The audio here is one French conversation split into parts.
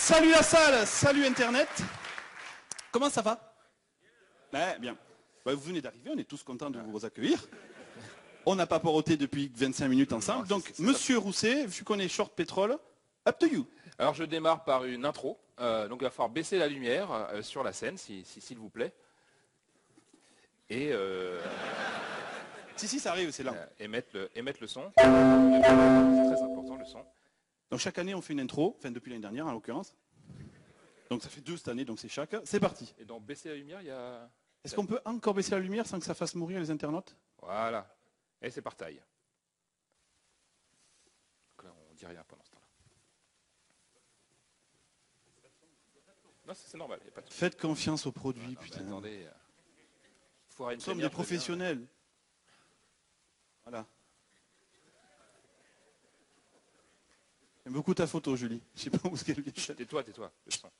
Salut la salle, salut Internet. Comment ça va? Bien. Vous venez d'arriver, on est tous contents de vous accueillir. On n'a pas poroté depuis 25 minutes ensemble. Donc, Monsieur Rousset, vu qu'on est short pétrole, up to you. Alors, je démarre par une intro. Donc, il va falloir baisser la lumière sur la scène, s'il vous plaît. Et... Si, ça arrive, c'est là. Et mettre le son. C'est très important, le son. Donc, chaque année, on fait une intro, enfin, depuis l'année dernière, en l'occurrence. Donc, ça fait 2 cette année, donc c'est chaque. C'est parti. Et dans baisser la lumière, il y a... Est-ce qu'on peut encore baisser la lumière sans que ça fasse mourir les internautes? Voilà. Et c'est par taille. Donc là, on dit rien pendant ce temps-là. Non, c'est normal. Y a pas de... Faites confiance aux produits, putain. Attendez. Nous sommes des professionnels. Voilà. J'aime beaucoup ta photo, Julie. Je sais pas où est-ce qu'elle vient. Tais-toi, le son.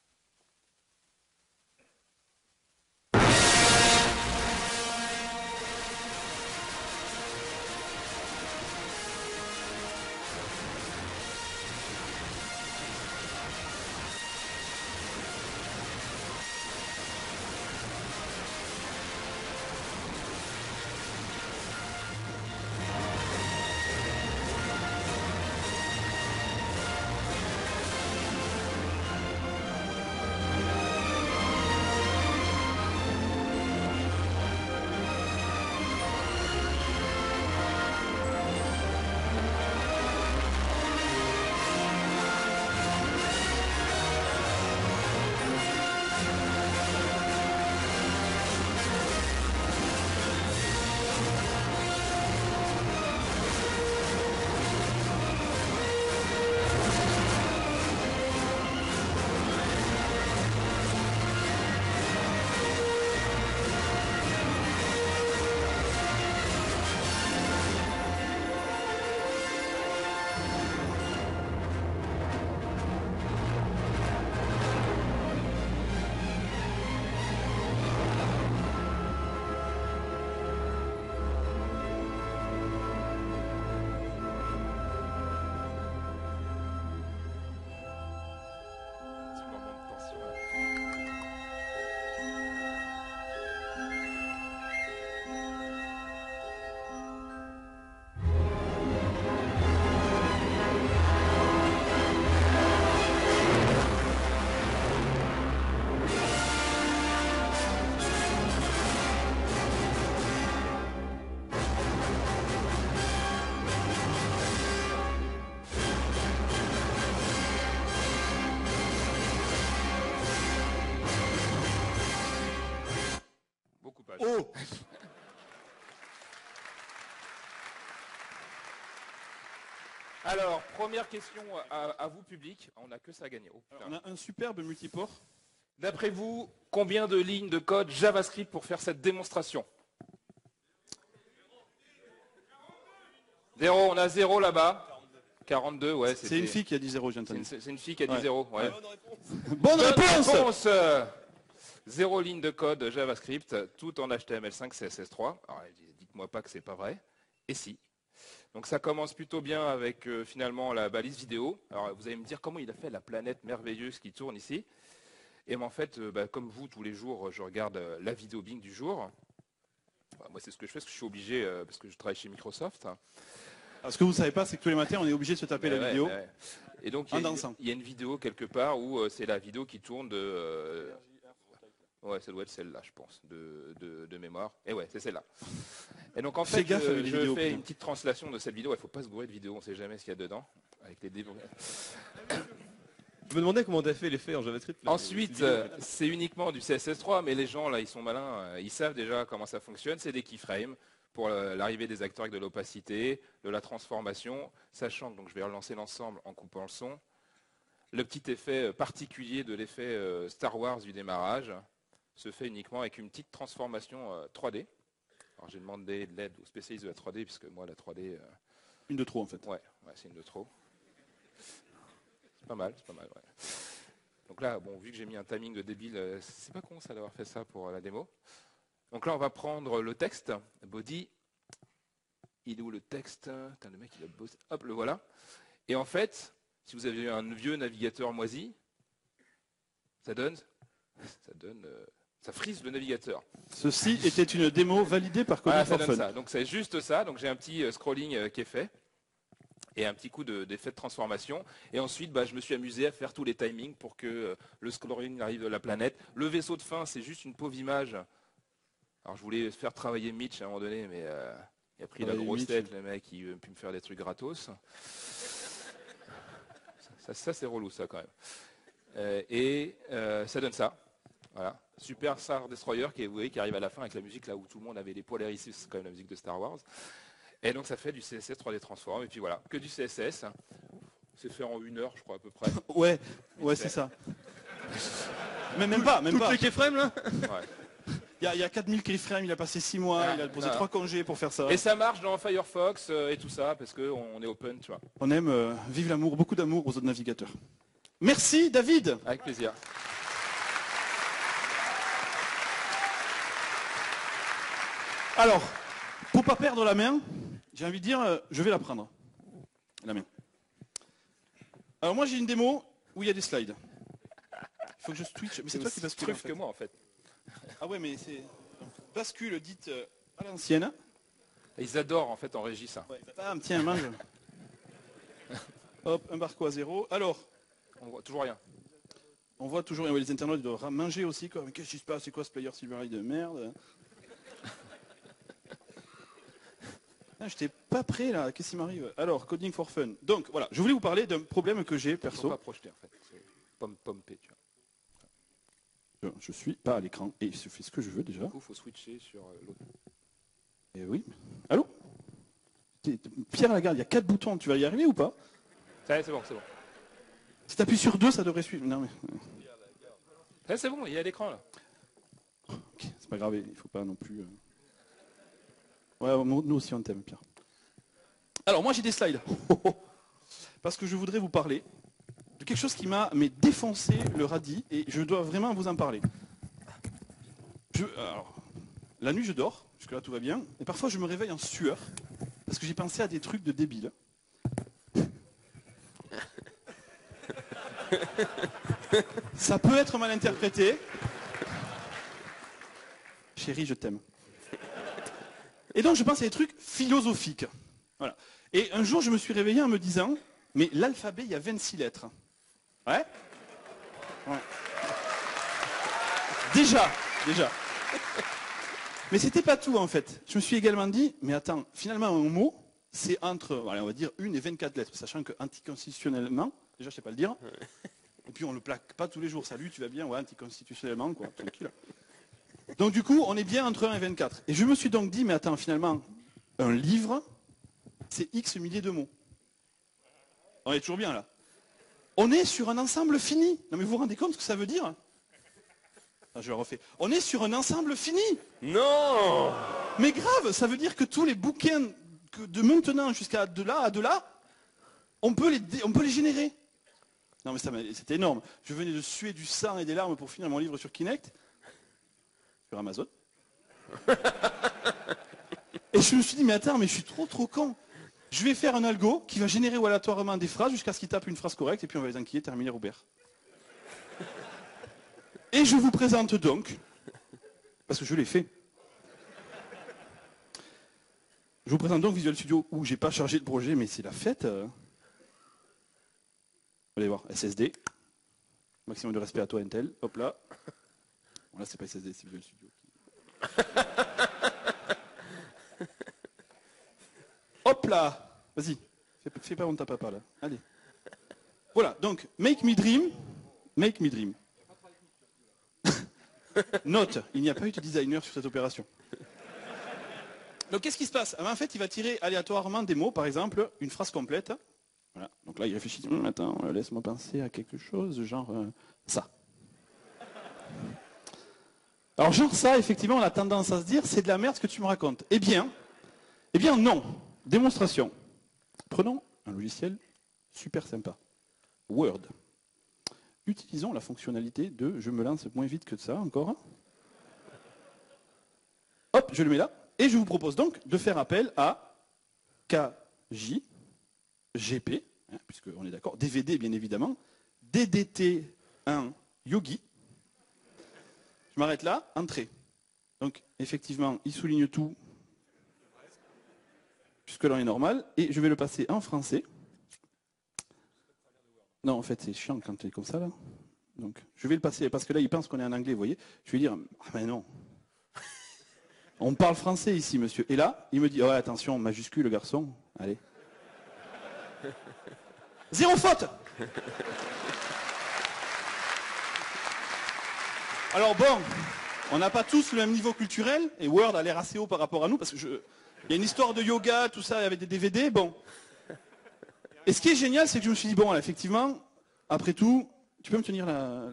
Oh! Alors, première question à vous, public. On n'a que ça à gagner. Oh, on a un superbe multiport. D'après vous, combien de lignes de code JavaScript pour faire cette démonstration? 0, on a 0 là-bas. 42, ouais. C'est une fille qui a dit 0, j'ai entendu. C'est une fille qui a dit 0, ouais. Bonne réponse. 0 ligne de code JavaScript, tout en HTML5, CSS3. Alors, dites-moi pas que c'est pas vrai. Et si. Donc ça commence plutôt bien avec finalement la balise vidéo. Alors vous allez me dire comment il a fait la planète merveilleuse qui tourne ici. Et en fait, comme vous, tous les jours, je regarde la vidéo Bing du jour. Moi, c'est ce que je fais, parce que je suis obligé, parce que je travaille chez Microsoft. Alors, ce que vous ne savez pas, c'est que tous les matins, on est obligé de se taper la vidéo. Et donc, il y a une vidéo quelque part où c'est la vidéo qui tourne de... Ouais, ça doit être celle-là, je pense, de mémoire. Et ouais, c'est celle-là. Et donc, en fait, je fais une petite translation de cette vidéo. Il ne faut pas se gourer de vidéo, on ne sait jamais ce qu'il y a dedans. Avec les Je me demandais comment tu as fait l'effet en JavaScript. Ensuite, c'est uniquement du CSS3, mais les gens, là, ils sont malins. Ils savent déjà comment ça fonctionne. C'est des keyframes pour l'arrivée des acteurs avec de l'opacité, de la transformation, sachant que donc, je vais relancer l'ensemble en coupant le son. Le petit effet particulier de l'effet Star Wars du démarrage se fait uniquement avec une petite transformation 3D. Alors j'ai demandé de l'aide aux spécialistes de la 3D, puisque moi la 3D... Une de trop en fait. Ouais, c'est une de trop. C'est pas mal, ouais. Donc là, bon, vu que j'ai mis un timing de débile, c'est pas con ça d'avoir fait ça pour la démo. Donc là, on va prendre le texte, body. Il est où le texte? Putain, le mec, il a bossé. Hop, le voilà. Et en fait, si vous avez un vieux navigateur moisi, ça donne, ça frise le navigateur. Ceci était une démo validée par Coding Voilà, ça for donne Fun. ça. Donc c'est juste ça. Donc j'ai un petit scrolling qui est fait et un petit coup d'effet de transformation. Et ensuite, je me suis amusé à faire tous les timings pour que le scrolling arrive de la planète. Le vaisseau de fin, c'est juste une pauvre image. Alors je voulais faire travailler Mitch à un moment donné, mais il a pris la grosse tête, le mec, il veut plus me faire des trucs gratos. Ça c'est relou, ça, quand même. Ça donne ça. Voilà. Super Star Destroyer vous voyez, qui arrive à la fin avec la musique là où tout le monde avait les poils hérissés, c'est quand même la musique de Star Wars. Et donc ça fait du CSS 3D Transform. Et puis voilà, que du CSS. C'est fait en 1 heure, je crois, à peu près. Ouais, c'est ça. Mais même pas. Toutes les keyframes là. Ouais. Il y a 4000 keyframes, il a passé 6 mois, il a posé 3 congés pour faire ça. Et ça marche dans Firefox et tout ça, parce qu'on est open, tu vois. On aime, vive l'amour, beaucoup d'amour aux autres navigateurs. Merci David. Avec plaisir. Alors, pour pas perdre la main, j'ai envie de dire, je vais la prendre. La main. Alors moi j'ai une démo où il y a des slides. Il faut que je switch. Mais c'est toi qui bascule. Plus que moi en fait. Ah ouais, mais c'est bascule dite à l'ancienne. Ils adorent en fait en régie ça. Ouais. Bam, tiens, mange. Hop, un barco à 0. Alors, on voit toujours rien. On voit toujours, les internautes doivent manger aussi, quoi. Mais qu'est-ce qui se passe? C'est quoi ce player Silverlight de merde? J'étais pas prêt là, qu'est-ce qui m'arrive? Alors, Coding for Fun. Donc voilà, je voulais vous parler d'un problème que j'ai perso. Ils sont pas projetés en fait. C'est pompé, tu vois. Je suis pas à l'écran et je fais ce que je veux déjà. Du coup, il faut switcher sur l'autre. Et oui. Allô? Pierre Lagarde, il y a 4 boutons, tu vas y arriver ou pas? Ça y est, c'est bon. Si tu appuies sur 2, ça devrait suivre. Non mais. C'est bon, il y a l'écran là. Ok, c'est pas grave, il faut pas non plus. Ouais, nous aussi on t'aime, Pierre. Alors moi j'ai des slides. Parce que je voudrais vous parler de quelque chose qui m'a défoncé le radis et je dois vraiment vous en parler. Alors, la nuit je dors, jusque-là tout va bien, et parfois je me réveille en sueur parce que j'ai pensé à des trucs de débiles. Ça peut être mal interprété. Chérie, je t'aime. Et donc je pense à des trucs philosophiques. Voilà. Et un jour je me suis réveillé en me disant, mais l'alphabet il y a 26 lettres. Ouais. Déjà. Mais c'était pas tout en fait. Je me suis également dit, mais attends, finalement un mot, c'est entre, on va dire 1 et 24 lettres, sachant que anticonstitutionnellement, déjà je sais pas le dire, et puis on le plaque pas tous les jours, salut, tu vas bien, ouais, anticonstitutionnellement, quoi, tranquille. Donc du coup, on est bien entre 1 et 24. Et je me suis donc dit, mais attends, finalement, un livre, c'est X milliers de mots. On est toujours bien là. On est sur un ensemble fini. Non mais vous vous rendez compte ce que ça veut dire? Je le refais. On est sur un ensemble fini. Non. Mais grave, ça veut dire que tous les bouquins de maintenant jusqu'à de là, on peut les générer. Non mais c'était énorme. Je venais de suer du sang et des larmes pour finir mon livre sur Kinect. Sur Amazon. Et je me suis dit, mais attends, mais je suis trop con. Je vais faire un algo qui va générer aléatoirement des phrases jusqu'à ce qu'il tape une phrase correcte et puis on va les enquiller, terminer Robert. Et je vous présente donc, parce que je l'ai fait, je vous présente donc Visual Studio où j'ai pas chargé de projet, mais c'est la fête. Vous allez voir, SSD, maximum de respect à toi Intel, hop là. Bon, là c'est pas SSD, c'est Visual Studio. Hop là, vas-y, fais pas honte à papa là, allez. Voilà, donc, make me dream. Note, il n'y a pas eu de designer sur cette opération. Donc qu'est-ce qui se passe? En fait, il va tirer aléatoirement des mots, par exemple, une phrase complète. Voilà. Donc là, il réfléchit, attends, laisse-moi penser à quelque chose, genre ça. Alors genre ça, effectivement, on a tendance à se dire, c'est de la merde ce que tu me racontes. Eh bien non. Démonstration. Prenons un logiciel super sympa. Word. Utilisons la fonctionnalité de je me lance moins vite que ça encore. Hop, je le mets là. Et je vous propose donc de faire appel à KJGP, puisqu'on est d'accord, DVD bien évidemment, DDT1 Yogi, Je m'arrête là, entrée. Donc, effectivement, il souligne tout. Jusque-là, on est normal. Et je vais le passer en français. Non, en fait, c'est chiant quand tu es comme ça, là. Donc, je vais le passer, parce que là, il pense qu'on est en anglais, vous voyez. Je vais dire, ah ben non. On parle français ici, monsieur. Et là, il me dit, oh, attention, majuscule, le garçon. Allez. Zéro faute. Alors bon, on n'a pas tous le même niveau culturel, et Word a l'air assez haut par rapport à nous, parce que il y a une histoire de yoga, tout ça, avec des DVD, bon. Et ce qui est génial, c'est que je me suis dit, bon, là, effectivement, après tout, tu peux me tenir la...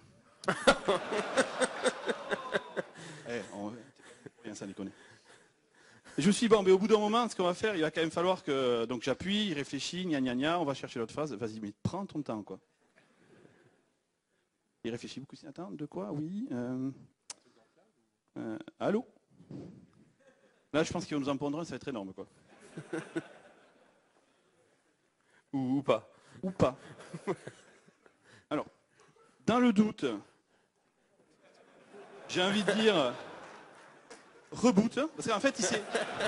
Bien ça déconne. Et je me suis dit, bon, mais au bout d'un moment, ce qu'on va faire, il va quand même falloir que... Donc j'appuie, il réfléchit, gna gna gna, on va chercher l'autre phase. Vas-y, mais prends ton temps, quoi. Il réfléchit beaucoup. Attends, de quoi? Oui. Allô? Là, je pense qu'il va nous en pondre un, ça va être énorme, quoi. Ou pas. Ou pas. Alors, dans le doute, j'ai envie de dire reboot, parce qu'en fait, il s'est...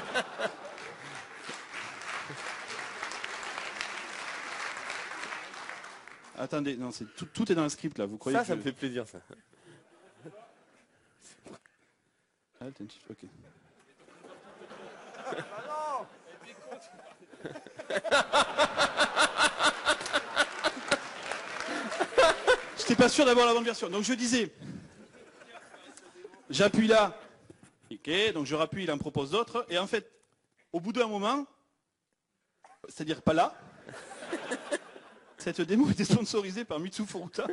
Attendez, non, tout est dans le script là, vous croyez Ça me fait plaisir ça. Ok. J'étais pas sûr d'avoir la bonne version. Donc je disais, j'appuie là, ok, donc je rappuie, il en propose d'autres, et en fait, au bout d'un moment, c'est-à-dire pas là, cette démo était sponsorisée par Mitsu Furuta.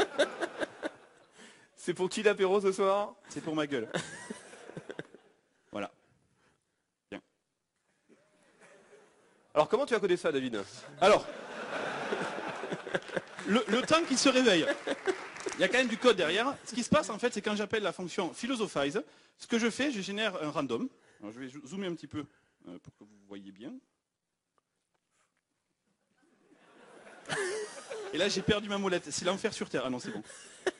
C'est pour qui l'apéro ce soir? C'est pour ma gueule. Voilà. Bien. Alors comment tu as codé ça, David? Alors, le temps qu'il se réveille, il y a quand même du code derrière. Ce qui se passe en fait, c'est quand j'appelle la fonction philosophize, ce que je fais, je génère un random. Alors, je vais zoomer un petit peu pour que vous voyez bien. Et là, j'ai perdu ma molette. C'est l'enfer sur Terre. Ah non, c'est bon.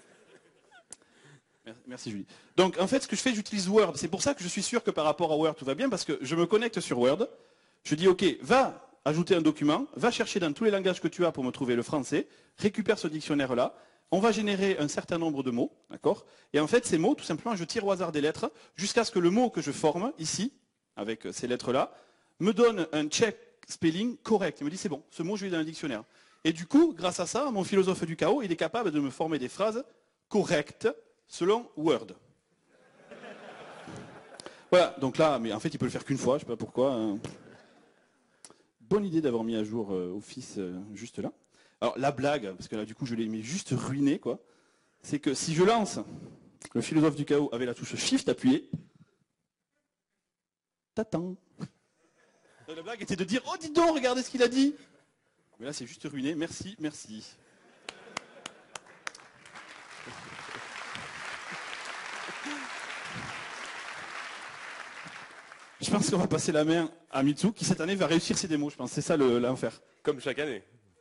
Merci Julie. Donc en fait, ce que je fais, j'utilise Word. C'est pour ça que je suis sûr que par rapport à Word, tout va bien, parce que je me connecte sur Word. Je dis, OK, va ajouter un document, va chercher dans tous les langages que tu as pour me trouver le français, récupère ce dictionnaire-là, on va générer un certain nombre de mots, d'accord? Et en fait, ces mots, tout simplement, je tire au hasard des lettres, jusqu'à ce que le mot que je forme, ici, avec ces lettres-là, me donne un check spelling correct. Il me dit, c'est bon, ce mot, je l'ai dans le dictionnaire. Et du coup, grâce à ça, mon philosophe du chaos, il est capable de me former des phrases correctes selon Word. Voilà, donc là, mais en fait, il peut le faire qu'une fois, je ne sais pas pourquoi. Hein. Bonne idée d'avoir mis à jour Office juste là. Alors, la blague, parce que là, du coup, je l'ai mis juste ruiné, quoi, c'est que si je lance le philosophe du chaos avec la touche Shift appuyée, t'attends. La blague était de dire, oh, dis donc, regardez ce qu'il a dit. Mais là, c'est juste ruiné. Merci, merci. Je pense qu'on va passer la main à Mitsu, qui cette année va réussir ses démos, je pense. C'est ça l'enfer. Comme chaque année.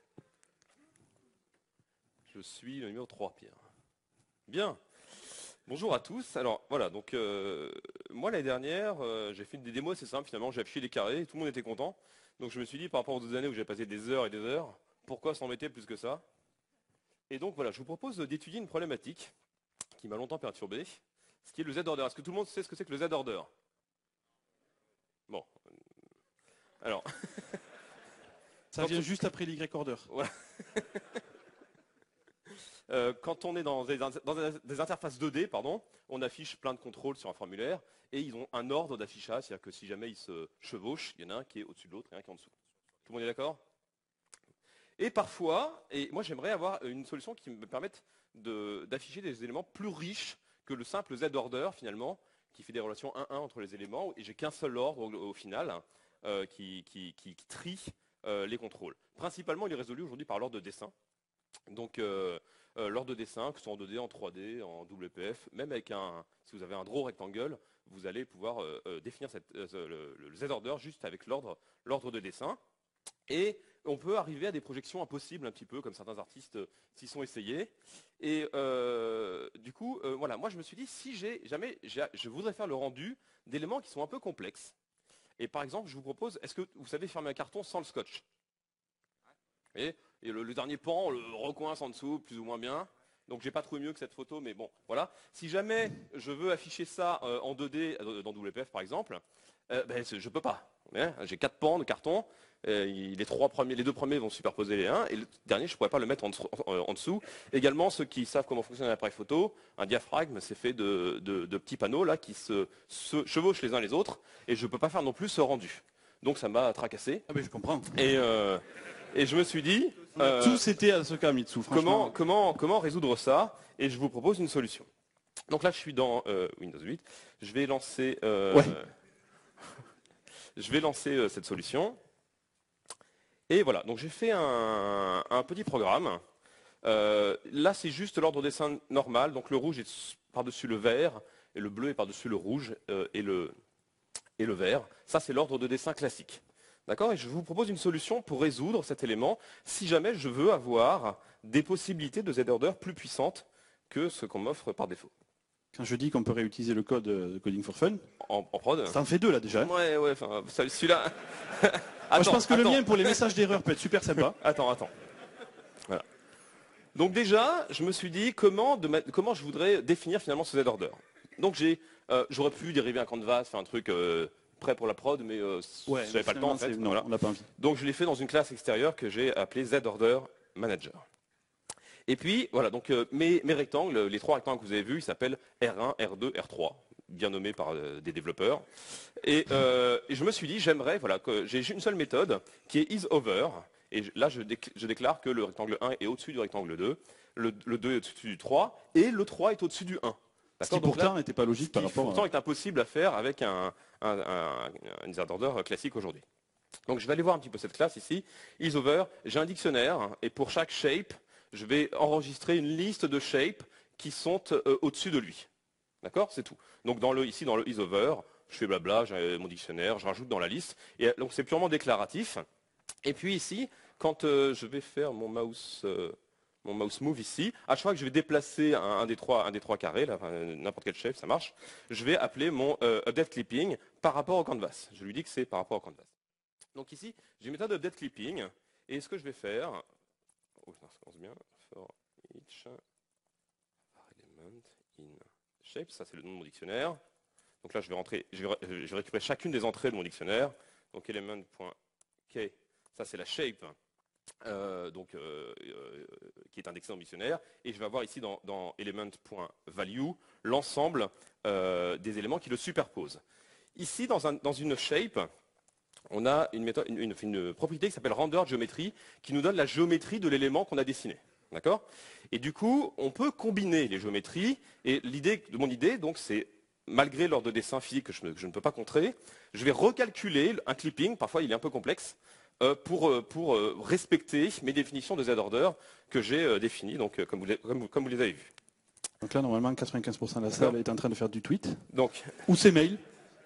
Je suis le numéro 3, Pierre. Bien. Bonjour à tous. Alors voilà, donc moi l'année dernière, j'ai fait des démos assez simples finalement, j'ai affiché les carrés, et tout le monde était content. Donc je me suis dit par rapport aux 2 années où j'ai passé des heures et des heures, pourquoi s'embêter plus que ça? Et donc voilà, je vous propose d'étudier une problématique qui m'a longtemps perturbé, ce qui est le Z-order. Est-ce que tout le monde sait ce que c'est que le Z-order? Bon. Alors. Ça vient juste après l'Y-order. Voilà. Quand on est dans des interfaces 2D, pardon, on affiche plein de contrôles sur un formulaire et ils ont un ordre d'affichage, c'est-à-dire que si jamais ils se chevauchent, il y en a un qui est au-dessus de l'autre et un qui est en dessous. Tout le monde est d'accord? Et parfois, et moi j'aimerais avoir une solution qui me permette d'afficher des éléments plus riches que le simple Z-order finalement, qui fait des relations 1-1 entre les éléments, et j'ai qu'un seul ordre au final qui trie les contrôles. Principalement, il est résolu aujourd'hui par l'ordre de dessin. Donc l'ordre de dessin, que ce soit en 2D, en 3D, en WPF, même avec si vous avez un draw rectangle, vous allez pouvoir définir le Z-order juste avec l'ordre de dessin. Et on peut arriver à des projections impossibles un petit peu, comme certains artistes s'y sont essayés. Et du coup, voilà, moi je me suis dit, si je voudrais faire le rendu d'éléments qui sont un peu complexes. Et par exemple, je vous propose, est-ce que vous savez fermer un carton sans le scotch? Vous voyez, et le dernier pan, on le recoince en dessous, plus ou moins bien. Donc j'ai pas trouvé mieux que cette photo, mais bon, voilà. Si jamais je veux afficher ça en 2D dans WPF par exemple, je peux pas. J'ai 4 pans de carton, les 2 premiers vont superposer les 1, et le dernier je pourrais pas le mettre en dessous. Également, ceux qui savent comment fonctionne un appareil photo, un diaphragme c'est fait de petits panneaux là qui se chevauchent les uns les autres, et je peux pas faire non plus ce rendu. Donc ça m'a tracassé. Ah mais je comprends. Et je me suis dit, Tous étaient à Asuka-Mitsu, franchement. comment résoudre ça? Et je vous propose une solution. Donc là, je suis dans Windows 8. Je vais lancer, cette solution. Et voilà, donc j'ai fait un petit programme. Là, c'est juste l'ordre de dessin normal. Donc le rouge est par-dessus le vert, et le bleu est par-dessus le rouge et le vert. Ça, c'est l'ordre de dessin classique. D'accord? Et je vous propose une solution pour résoudre cet élément si jamais je veux avoir des possibilités de Z-order plus puissantes que ce qu'on m'offre par défaut. Quand je dis qu'on peut réutiliser le code de Coding for Fun, En prod? ça en fait 2 là déjà. Hein. Ouais, enfin, celui-là... Moi, je pense que le mien pour les messages d'erreur peut être super sympa. Attends. Voilà. Donc déjà, je me suis dit comment je voudrais définir finalement ce Z-order. Donc j'aurais pu dériver un canvas, faire un truc... prêt pour la prod, mais je n'avais pas le temps en fait. Non, voilà. on n'a pas envie. Donc je l'ai fait dans une classe extérieure que j'ai appelée Z-Order Manager. Et puis voilà, donc mes rectangles, les 3 rectangles que vous avez vus, ils s'appellent R1, R2, R3, bien nommés par des développeurs. Et je me suis dit, voilà, que j'ai une seule méthode qui est isOver. Et là, je déclare que le rectangle 1 est au-dessus du rectangle 2, le 2 est au-dessus du 3, et le 3 est au-dessus du 1. Ce qui pourtant n'était pas logique par rapport pourtant est impossible à faire avec un Z-Order classique aujourd'hui. Donc je vais aller voir un petit peu cette classe ici, isOver, j'ai un dictionnaire, et pour chaque shape, je vais enregistrer une liste de shapes qui sont au-dessus de lui. D'accord? C'est tout. Donc ici dans le isOver, je fais blabla, j'ai mon dictionnaire, je rajoute dans la liste, et donc c'est purement déclaratif. Et puis ici, quand je vais faire mon mouse move ici, à chaque fois que je vais déplacer un des trois carrés, n'importe quel shape, ça marche, je vais appeler mon update clipping par rapport au canvas. Je lui dis que c'est par rapport au canvas. Donc ici, j'ai une méthode update clipping, et ce que je vais faire, ça commence bien, for each element in shape, ça c'est le nom de mon dictionnaire. Donc là, je vais récupérer chacune des entrées de mon dictionnaire. Donc element.k, ça c'est la shape. Qui est indexé dans le dictionnaire, et je vais avoir ici dans element.value l'ensemble des éléments qui le superposent. Ici, dans une shape, on a une propriété qui s'appelle render geometry, qui nous donne la géométrie de l'élément qu'on a dessiné. D'accord? Et du coup, on peut combiner les géométries, et mon idée, donc, c'est, malgré l'ordre de dessin physique que je ne peux pas contrer, je vais recalculer un clipping, parfois il est un peu complexe, pour respecter mes définitions de Z-order que j'ai définies, donc, comme vous les avez vues. Donc là, normalement, 95% de la salle est en train de faire du tweet. Donc, ou ses mails.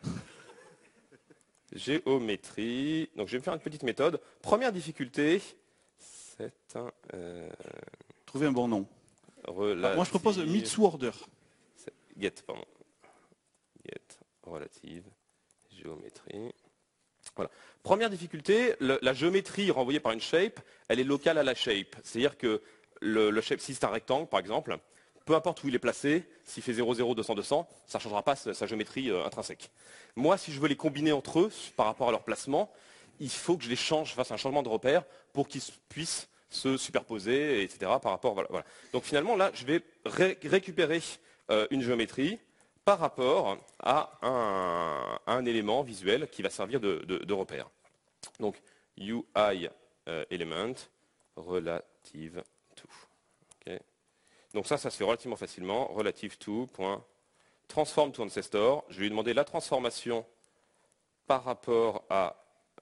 Géométrie. Donc, je vais me faire une petite méthode. Première difficulté, c'est un... Trouver un bon nom. Moi, je propose Mitsu Order. Get, pardon. Get, relative, géométrie. Voilà. Première difficulté, la géométrie renvoyée par une shape, elle est locale à la shape. C'est-à-dire que le shape, si c'est un rectangle par exemple, peu importe où il est placé, s'il fait 0, 0, 200, 200, ça ne changera pas sa géométrie intrinsèque. Moi, si je veux les combiner entre eux par rapport à leur placement, il faut que je les change, fasse un changement de repère pour qu'ils puissent se superposer, etc. par rapport, voilà. Donc finalement, là, je vais récupérer une géométrie par rapport à un élément visuel qui va servir de repère. Donc, UI element relative to. Okay. Donc ça se fait relativement facilement. Relative to, transform to ancestor. Je vais lui demander la transformation par rapport à...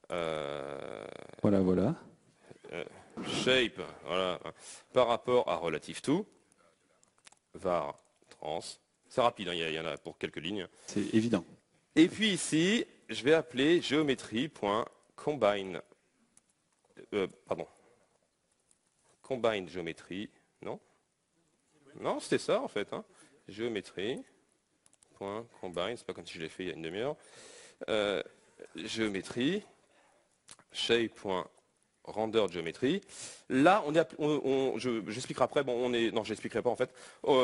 voilà. Shape, voilà, par rapport à relative to. Var trans. C'est rapide, hein, il y en a pour quelques lignes. C'est évident. Et puis ici, je vais appeler géométrie.combine pardon. Combine géométrie. Non? Non, c'était ça en fait. Hein. Géométrie. Point combine. C'est pas comme si je l'ai fait il y a une demi-heure. Géométrie. Shape.render géométrie. Là, j'expliquerai après. Bon, non, je l'expliquerai pas en fait.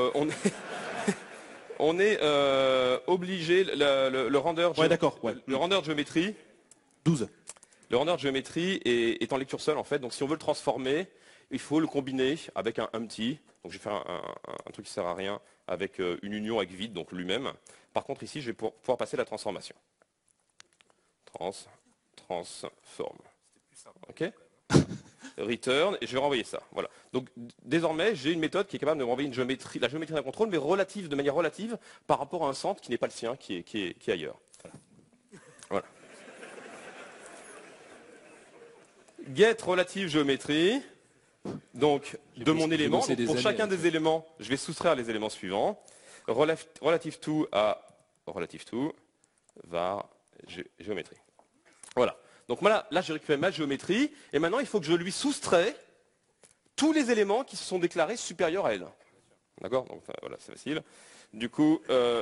On est obligé, le render, Ouais, d'accord. Ouais. Le render de géométrie. 12. Le render de géométrie est en lecture seule en fait. Donc si on veut le transformer, il faut le combiner avec un empty. Donc je vais faire un truc qui ne sert à rien avec une union avec vide, donc lui-même. Par contre ici, je vais pouvoir passer la transformation. Transform. Ok. Return, et je vais renvoyer ça. Voilà. Donc désormais, j'ai une méthode qui est capable de renvoyer la géométrie d'un contrôle, mais de manière relative par rapport à un centre qui n'est pas le sien, qui est ailleurs. Voilà. Get relative géométrie. Donc de mon élément. Donc, pour chacun des éléments, je vais soustraire les éléments suivants. Relative to à relative to var géométrie. Voilà. Donc là, j'ai récupéré ma géométrie, et maintenant il faut que je lui soustrais tous les éléments qui se sont déclarés supérieurs à elle. D'accord? Donc voilà, c'est facile. Du coup,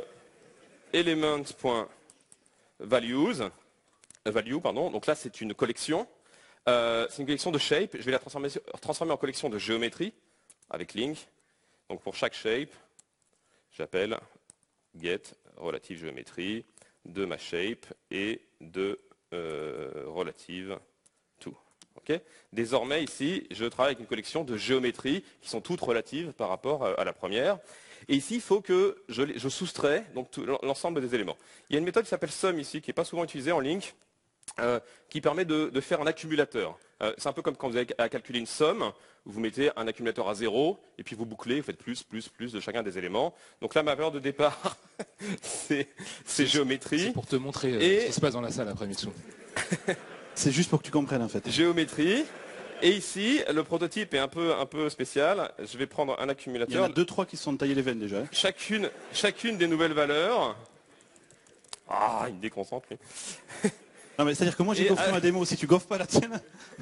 element.values, value, pardon. Donc là, c'est une collection. C'est une collection de shape. Je vais la transformer en collection de géométrie avec link. Donc pour chaque shape, j'appelle get relative géométrie de ma shape et de relative to. Okay. Désormais, ici, je travaille avec une collection de géométries qui sont toutes relatives par rapport à la première. Et ici, il faut que je soustrais l'ensemble des éléments. Il y a une méthode qui s'appelle sum ici, qui n'est pas souvent utilisée en link, qui permet de faire un accumulateur. C'est un peu comme quand vous avez à calculer une somme, vous mettez un accumulateur à 0, et puis vous bouclez, vous faites plus de chacun des éléments. Donc là, ma valeur de départ, c'est géométrie. C'est pour te montrer ce qui se passe dans la salle après, Mitsu. C'est juste pour que tu comprennes en fait. Géométrie. Et ici, le prototype est un peu spécial. Je vais prendre un accumulateur. Il y en a 2-3 qui se sont taillés les veines déjà. Hein. Chacune des nouvelles valeurs. Ah, il me déconcentre. Non mais c'est-à-dire que moi j'ai goffré ma démo, si tu goffres pas la tienne.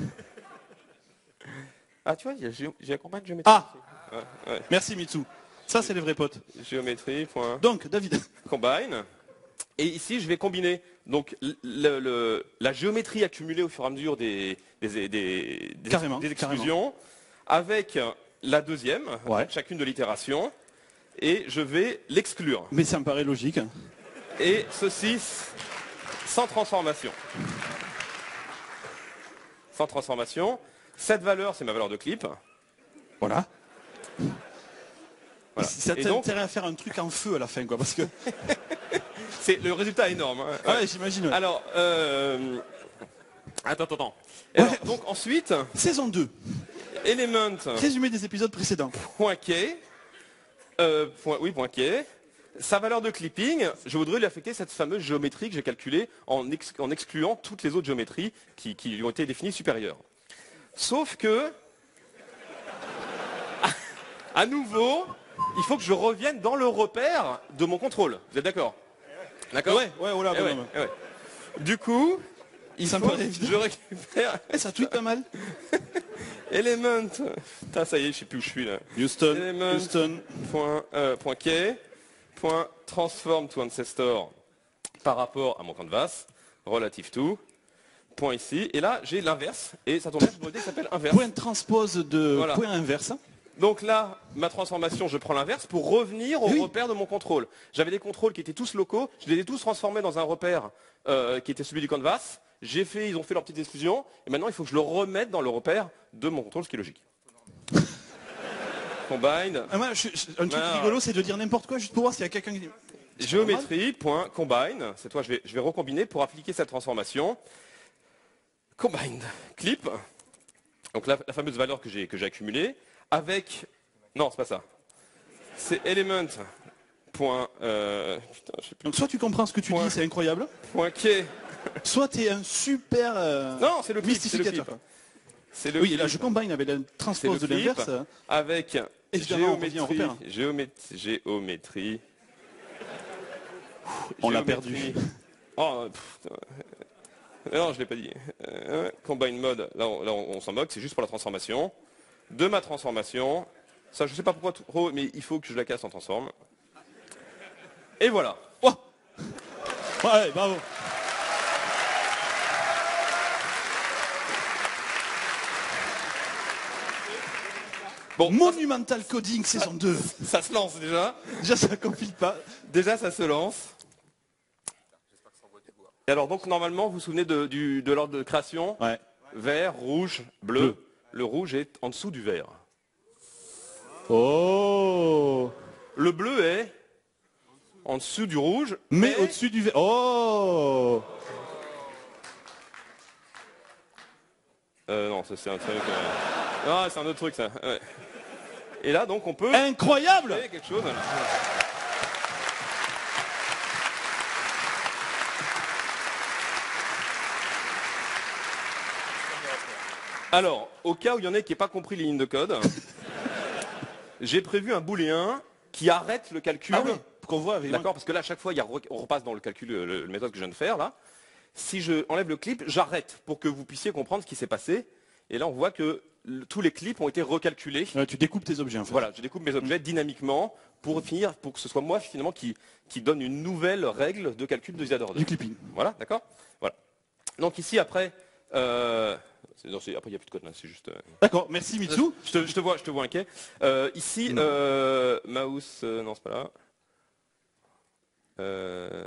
Ah tu vois, j'ai accompagné géométrie. Ah ouais. Merci Mitsu. Ça c'est les vrais potes. Géométrie. Point. Donc David. Combine. Et ici je vais combiner donc la géométrie accumulée au fur et à mesure des exclusions avec la deuxième, ouais. Chacune de l'itération, et je vais l'exclure. Mais ça me paraît logique. Et ceci sans transformation. Sans transformation. Cette valeur, c'est ma valeur de clip. Voilà. Ça a intérêt à faire un truc en feu à la fin, quoi, parce que... le résultat est énorme. Hein. Ouais, j'imagine. Ouais. Alors, attends. Ouais. Alors, donc ensuite... Saison 2. Element. Résumé des épisodes précédents. Point key. Point key. Sa valeur de clipping, je voudrais lui affecter cette fameuse géométrie que j'ai calculée en excluant toutes les autres géométries qui lui ont été définies supérieures. Sauf que, à nouveau, il faut que je revienne dans le repère de mon contrôle. Vous êtes d'accord? D'accord? Ouais, oh là, ouais. Du coup, il faut que je récupère... ça tweet pas mal. Element. Putain, ça y est, je sais plus où je suis là. Houston. Element. Houston. Point key. Point transform to ancestor par rapport à mon canvas. Relative to. Point ici. Et là, j'ai l'inverse. Et ça tombe bien, je me dis que ça s'appelle inverse. Point transpose de voilà. Point inverse. Donc là, ma transformation, je prends l'inverse pour revenir au repère de mon contrôle. J'avais des contrôles qui étaient tous locaux. Je les ai tous transformés dans un repère qui était celui du canvas. Ils ont fait leur petite exclusion. Et maintenant, il faut que je le remette dans le repère de mon contrôle, ce qui est logique. Combine. Un truc rigolo, c'est de dire n'importe quoi juste pour voir s'il y a quelqu'un qui dit... Géométrie, point, combine. Cette fois, je vais recombiner pour appliquer cette transformation. Combine. Clip. Donc la fameuse valeur que j'ai accumulée. Avec... Non, c'est pas ça. C'est element. Point... Putain, je sais plus. Donc soit tu comprends ce que tu dis, c'est incroyable. Point key. Soit tu es un super... Non, c'est le clip. C'est le oui, là je combine avec la transpose de l'inverse. Avec géométrie. On l'a perdu. Oh, Non, je l'ai pas dit. Combine mode, là on s'en moque, c'est juste pour la transformation. De ma transformation, ça je sais pas pourquoi trop, mais il faut que je la casse en transforme. Et voilà. Oh ouais, bravo. Bon, Monumental Coding saison 2. ça se lance déjà. Déjà, ça compile pas. Déjà, ça se lance. Et alors, donc, normalement, vous vous souvenez de l'ordre de création? Ouais. Vert, rouge, bleu. Le rouge est en dessous du vert. Oh. Le bleu est en dessous du rouge. Mais au-dessus du vert. Oh. Non, ça c'est un truc. Ah, c'est un autre truc, ça. Ouais. Et là, donc, on peut. Incroyable. Créer quelque chose. Alors, au cas où il y en a qui n'aient pas compris les lignes de code, j'ai prévu un booléen qui arrête le calcul. Ah oui, pour qu'on voit avec. D'accord, parce que là, à chaque fois, on repasse dans le calcul, le méthode que je viens de faire, là. Si je enlève le clip, j'arrête pour que vous puissiez comprendre ce qui s'est passé. Et là, on voit que tous les clips ont été recalculés. Ouais, tu découpes tes objets, en fait. Voilà, je découpe mes objets dynamiquement pour que ce soit moi, finalement, qui donne une nouvelle règle de calcul de Z-order. Du clipping. Voilà, d'accord. Voilà. Donc ici, après... non, après, il n'y a plus de code, là, c'est juste... D'accord, merci Mitsu. Je te vois inquiet. Ici, mouse... non, c'est pas là.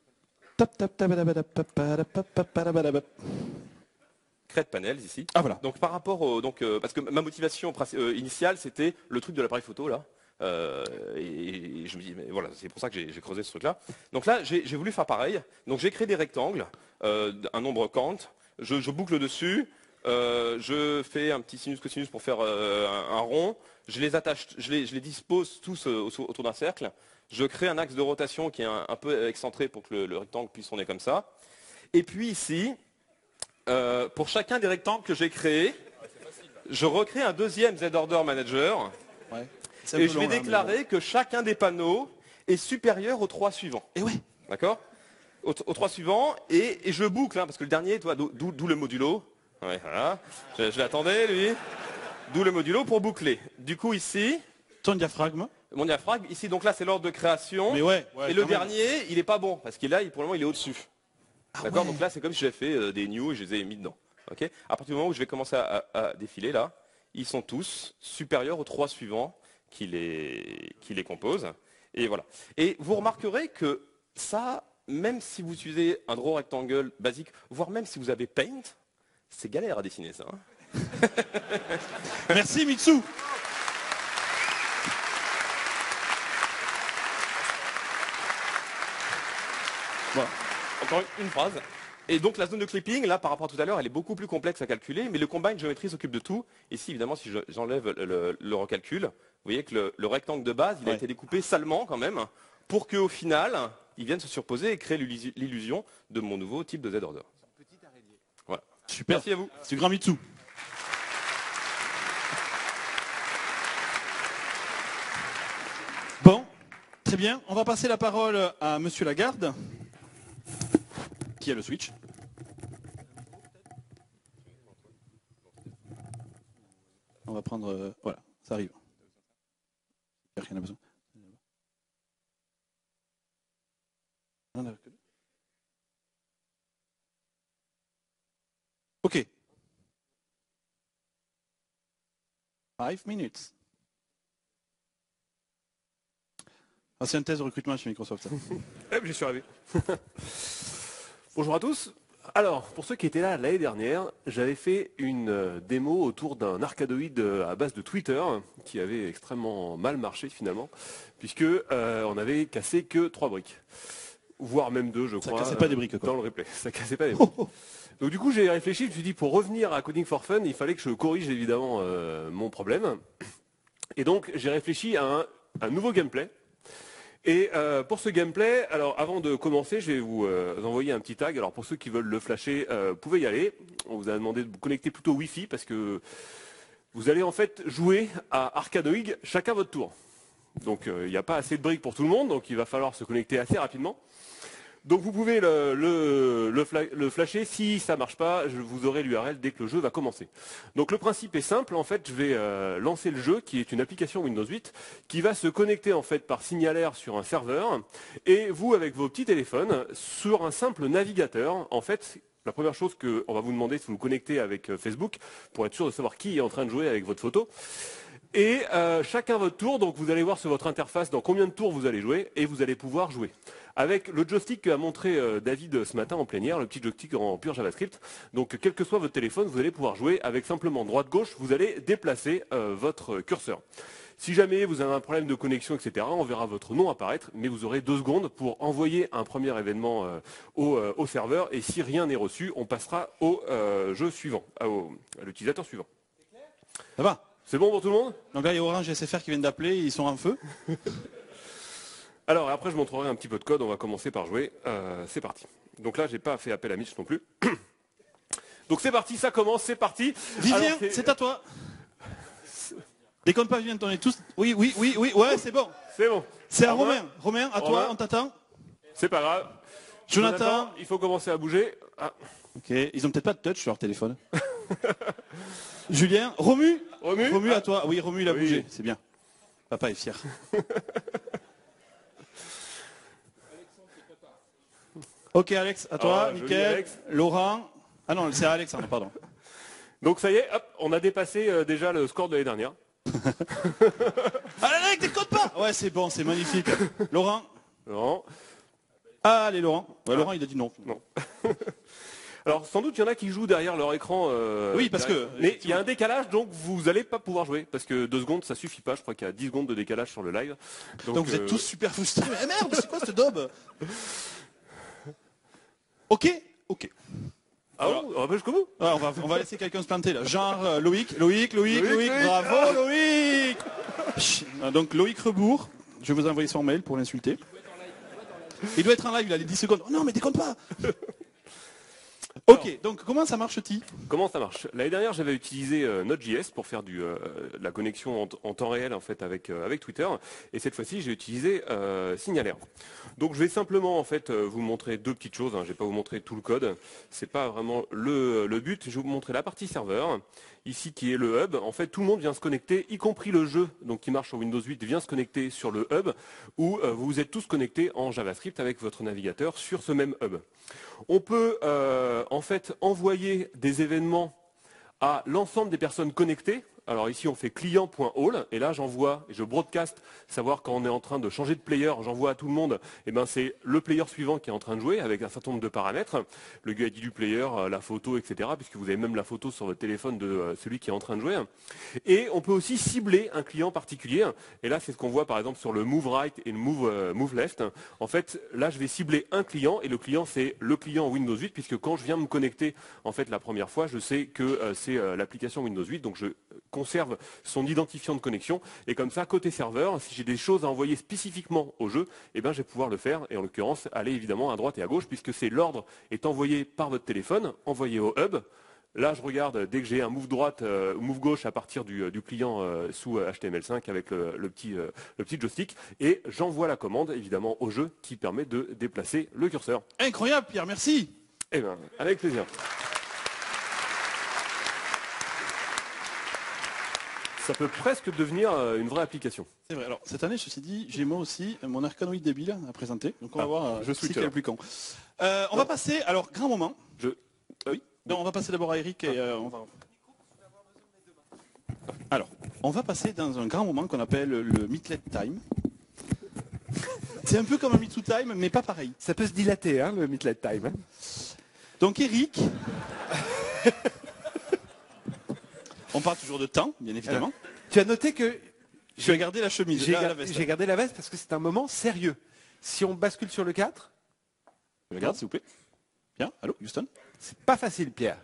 Create panels ici. Ah voilà. Donc par rapport au... parce que ma motivation initiale, c'était le truc de l'appareil photo, là. Et je me dis, mais voilà, c'est pour ça que j'ai creusé ce truc-là. Donc là, j'ai voulu faire pareil. Donc j'ai créé des rectangles, un nombre count. Je boucle dessus. Je fais un petit sinus cosinus pour faire un rond. Je les attache, je les dispose tous autour d'un cercle. Je crée un axe de rotation qui est un peu excentré pour que le rectangle puisse tourner comme ça. Et puis ici, pour chacun des rectangles que j'ai créés, je recrée un deuxième Z-Order Manager. Ouais. Et je vais déclarer que chacun des panneaux est supérieur aux 3 suivants. Et ouais. D'accord, aux 3 suivants. Et je boucle, hein, parce que le dernier, d'où le modulo. Ouais, voilà. Je l'attendais, lui. D'où le modulo pour boucler. Du coup, ici... Ton diaphragme. Mon diaphragme. Ici, donc là, c'est l'ordre de création. Mais ouais. Et le dernier, il n'est pas bon. Parce qu'il là, pour le moment, il est au-dessus. Ah D'accord, ouais. donc là, c'est comme si j'avais fait des new et je les ai mis dedans. Okay, à partir du moment où je vais commencer à défiler, là, ils sont tous supérieurs aux 3 suivants qui les composent. Et voilà. Et vous remarquerez que ça, même si vous utilisez un draw rectangle basique, voire même si vous avez Paint, c'est galère à dessiner ça. Hein. Merci Mitsu. Voilà. Encore une phrase. Et donc la zone de clipping, là, par rapport à tout à l'heure, elle est beaucoup plus complexe à calculer, mais le combine géométrie s'occupe de tout. Ici, évidemment, si j'enlève le recalcul, vous voyez que le rectangle de base, il a été découpé salement quand même, pour qu'au final, il vienne se surposer et créer l'illusion de mon nouveau type de Z-order. Voilà. Super. Merci à vous. C'est du grand Mitsu. Bon, très bien. On va passer la parole à Monsieur Lagarde, qui a le switch. On va prendre... voilà, ça arrive. Il n'y a rien à besoin. Ok. 5 minutes. Ah, c'est un test de recrutement chez Microsoft. Ça. J'y suis arrivé. Bonjour à tous. Alors, pour ceux qui étaient là l'année dernière, j'avais fait une démo autour d'un arcadoïde à base de Twitter qui avait extrêmement mal marché finalement, puisque on avait cassé que 3 briques, voire même 2, je crois. Ça cassait pas des briques, quoi. Dans le replay. Ça cassait pas des briques. Donc du coup, j'ai réfléchi, je me suis dit, pour revenir à Coding for Fun, il fallait que je corrige évidemment mon problème. Et donc, j'ai réfléchi à un nouveau gameplay. Et pour ce gameplay, alors avant de commencer, je vais vous envoyer un petit tag. Alors pour ceux qui veulent le flasher, vous pouvez y aller. On vous a demandé de vous connecter plutôt Wi-Fi parce que vous allez en fait jouer à Arcadoig chacun votre tour. Donc il n'y a pas assez de briques pour tout le monde, donc il va falloir se connecter assez rapidement. Donc vous pouvez le flasher. Si ça ne marche pas, vous aurez l'URL dès que le jeu va commencer. Donc le principe est simple. En fait, je vais lancer le jeu, qui est une application Windows 8, qui va se connecter en fait par signalaire sur un serveur. Et vous, avec vos petits téléphones, sur un simple navigateur, en fait, la première chose qu'on va vous demander, c'est de vous connecter avec Facebook pour être sûr de savoir qui est en train de jouer avec votre photo. Et chacun votre tour, donc vous allez voir sur votre interface dans combien de tours vous allez jouer et vous allez pouvoir jouer. Avec le joystick qu'a montré David ce matin en plénière, le petit joystick en pur JavaScript. Donc quel que soit votre téléphone, vous allez pouvoir jouer avec simplement droite-gauche, vous allez déplacer votre curseur. Si jamais vous avez un problème de connexion, etc., on verra votre nom apparaître, mais vous aurez 2 secondes pour envoyer un premier événement au serveur. Et si rien n'est reçu, on passera au jeu suivant, à l'utilisateur suivant. Ça va? C'est bon pour tout le monde? Donc là, il y a Orange et SFR qui viennent d'appeler, ils sont en feu. Alors après, je montrerai un petit peu de code, on va commencer par jouer. C'est parti. Donc là, j'ai pas fait appel à Mitch non plus. Donc c'est parti, ça commence, c'est parti. Vivien, c'est à toi. Déconne pas, Vivien, on est tous... Oui, ouais, c'est bon. C'est bon. C'est à Romain. Romain, à toi, Romain. on t'attend. C'est pas grave. Jonathan. Il faut commencer à bouger. Ah. Ok, ils ont peut-être pas de touch sur leur téléphone. Julien, Romu, à toi. Oui, Romu, il a bougé, c'est bien. Papa est fier. Ok, Alex, à toi, joli nickel. Alex. Laurent. Ah non, c'est Alexandre, pardon. Donc ça y est, hop, on a dépassé déjà le score de l'année dernière. Allez, Alex, déconne pas. Ouais, c'est bon, c'est magnifique. Laurent. Non. Ah, allez, Laurent. Ouais, Laurent, il a dit non. Non. Alors sans doute il y en a qui jouent derrière leur écran. Oui, parce que... Mais il y a un décalage, donc vous n'allez pas pouvoir jouer. Parce que 2 secondes, ça suffit pas. Je crois qu'il y a 10 secondes de décalage sur le live. Donc vous êtes tous super frustrés. Mais merde, c'est quoi cette daube? Ok. Ah bon, on va pas jusqu'au bout. Ouais, on va laisser quelqu'un se planter là. Genre Loïc. Bravo Loïc. Donc Loïc Rebourg, je vais vous envoyer son mail pour l'insulter. Il doit être en live, il a les 10 secondes. Oh non, mais déconne pas. Ok, donc comment ça marche, Ti? Comment ça marche? L'année dernière, j'avais utilisé Node.js pour faire de la connexion en temps réel en fait avec Twitter, et cette fois-ci, j'ai utilisé Signalaire. Donc, je vais simplement en fait vous montrer 2 petites choses. Je ne vais pas vous montrer tout le code. C'est pas vraiment le but. Je vais vous montrer la partie serveur. Ici, qui est le hub. En fait, tout le monde vient se connecter, y compris le jeu, donc qui marche sur Windows 8, vient se connecter sur le hub, où vous êtes tous connectés en JavaScript avec votre navigateur sur ce même hub. On peut en fait envoyer des événements à l'ensemble des personnes connectées. Alors ici on fait client.all et là j'envoie, et je broadcast, savoir quand on est en train de changer de player, j'envoie à tout le monde, et ben c'est le player suivant qui est en train de jouer avec un certain nombre de paramètres, le ID du player, la photo, etc. puisque vous avez même la photo sur votre téléphone de celui qui est en train de jouer. Et on peut aussi cibler un client particulier, et là c'est ce qu'on voit par exemple sur le move right et le move left. En fait là je vais cibler un client, et le client c'est le client Windows 8, puisque quand je viens me connecter en fait la première fois, je sais que c'est l'application Windows 8, donc je conserve son identifiant de connexion, et comme ça côté serveur, si j'ai des choses à envoyer spécifiquement au jeu, eh ben, je vais pouvoir le faire, et en l'occurrence aller évidemment à droite et à gauche, puisque c'est l'ordre est envoyé par votre téléphone, envoyé au hub. Là je regarde dès que j'ai un move droite ou move gauche à partir du client sous HTML5 avec le petit joystick, et j'envoie la commande évidemment au jeu qui permet de déplacer le curseur. Incroyable Pierre, merci. Eh bien, avec plaisir. Ça peut presque devenir une vraie application. C'est vrai. Alors cette année, ceci dit, j'ai moi aussi mon Arcanoid débile à présenter. Donc on va voir suis qui est le plus con. On va passer, alors grand moment. Oui. Non, on va passer d'abord à Eric et on va... Alors, on va passer dans un grand moment qu'on appelle le Meetlet Time. C'est un peu comme un Meet to Time, mais pas pareil. Ça peut se dilater, hein, le Meetlet Time. Donc Eric... On parle toujours de temps, bien évidemment. Tu as noté que Je vais garder la chemise. j'ai gardé la veste parce que c'est un moment sérieux. Si on bascule sur le 4, Regarde, s'il vous plaît. Bien, allô, Houston. c'est pas facile, Pierre.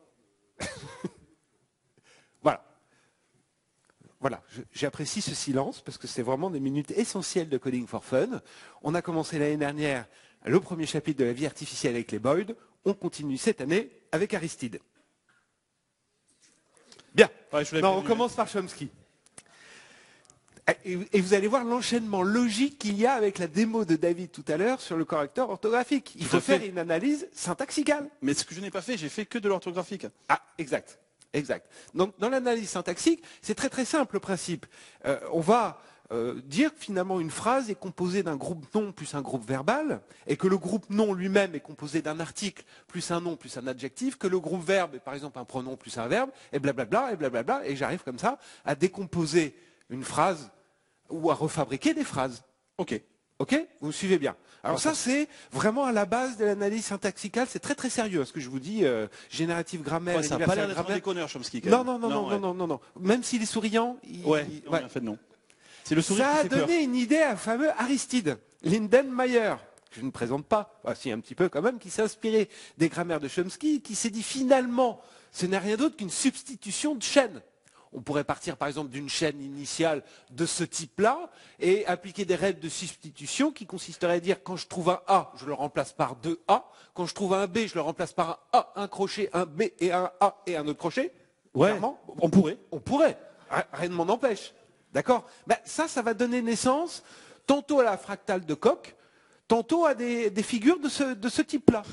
Voilà. Voilà, j'apprécie ce silence parce que c'est vraiment des minutes essentielles de Coding for Fun. On a commencé l'année dernière le premier chapitre de la vie artificielle avec les Boyd. On continue cette année avec Aristide. Bien. Ouais, Non, on commence par Chomsky. Et vous allez voir l'enchaînement logique qu'il y a avec la démo de David tout à l'heure sur le correcteur orthographique. Il Tout faut à fait. faire une analyse syntaxicale. Mais ce que je n'ai pas fait, j'ai fait que de l'orthographique. Ah, exact. Exact. Donc, dans l'analyse syntaxique, c'est très très simple le principe. On va dire que finalement une phrase est composée d'un groupe nom plus un groupe verbal, et que le groupe nom lui-même est composé d'un article plus un nom plus un adjectif, que le groupe verbe est par exemple un pronom plus un verbe, et blablabla, et j'arrive comme ça à décomposer une phrase ou à refabriquer des phrases. Ok. Ok? Vous me suivez bien. Alors ça, c'est vraiment à la base de l'analyse syntaxicale. C'est très très sérieux, ce que je vous dis. Générative grammaire, Ouais, ça n'a pas l'air universelle d'être un grammaire. déconneur, Chomsky. Non, non, non, non, non, non, non, non. Même s'il est souriant, Ouais, non, mais en fait, non. C'est le sourire ça qui a fait peur. donné une idée à un fameux Aristide Lindenmayer, que je ne présente pas, si un petit peu quand même, qui s'est inspiré des grammaires de Chomsky, qui s'est dit finalement, ce n'est rien d'autre qu'une substitution de chaîne. On pourrait partir par exemple d'une chaîne initiale de ce type-là et appliquer des règles de substitution qui consisteraient à dire quand je trouve un A, je le remplace par deux A. Quand je trouve un B, je le remplace par un A, un crochet, un B et un A et un autre crochet. Ouais, Clairement, on pourrait. on pourrait. Rien ne m'en empêche. D'accord? Ben, ça va donner naissance tantôt à la fractale de Koch, tantôt à des figures de ce type-là.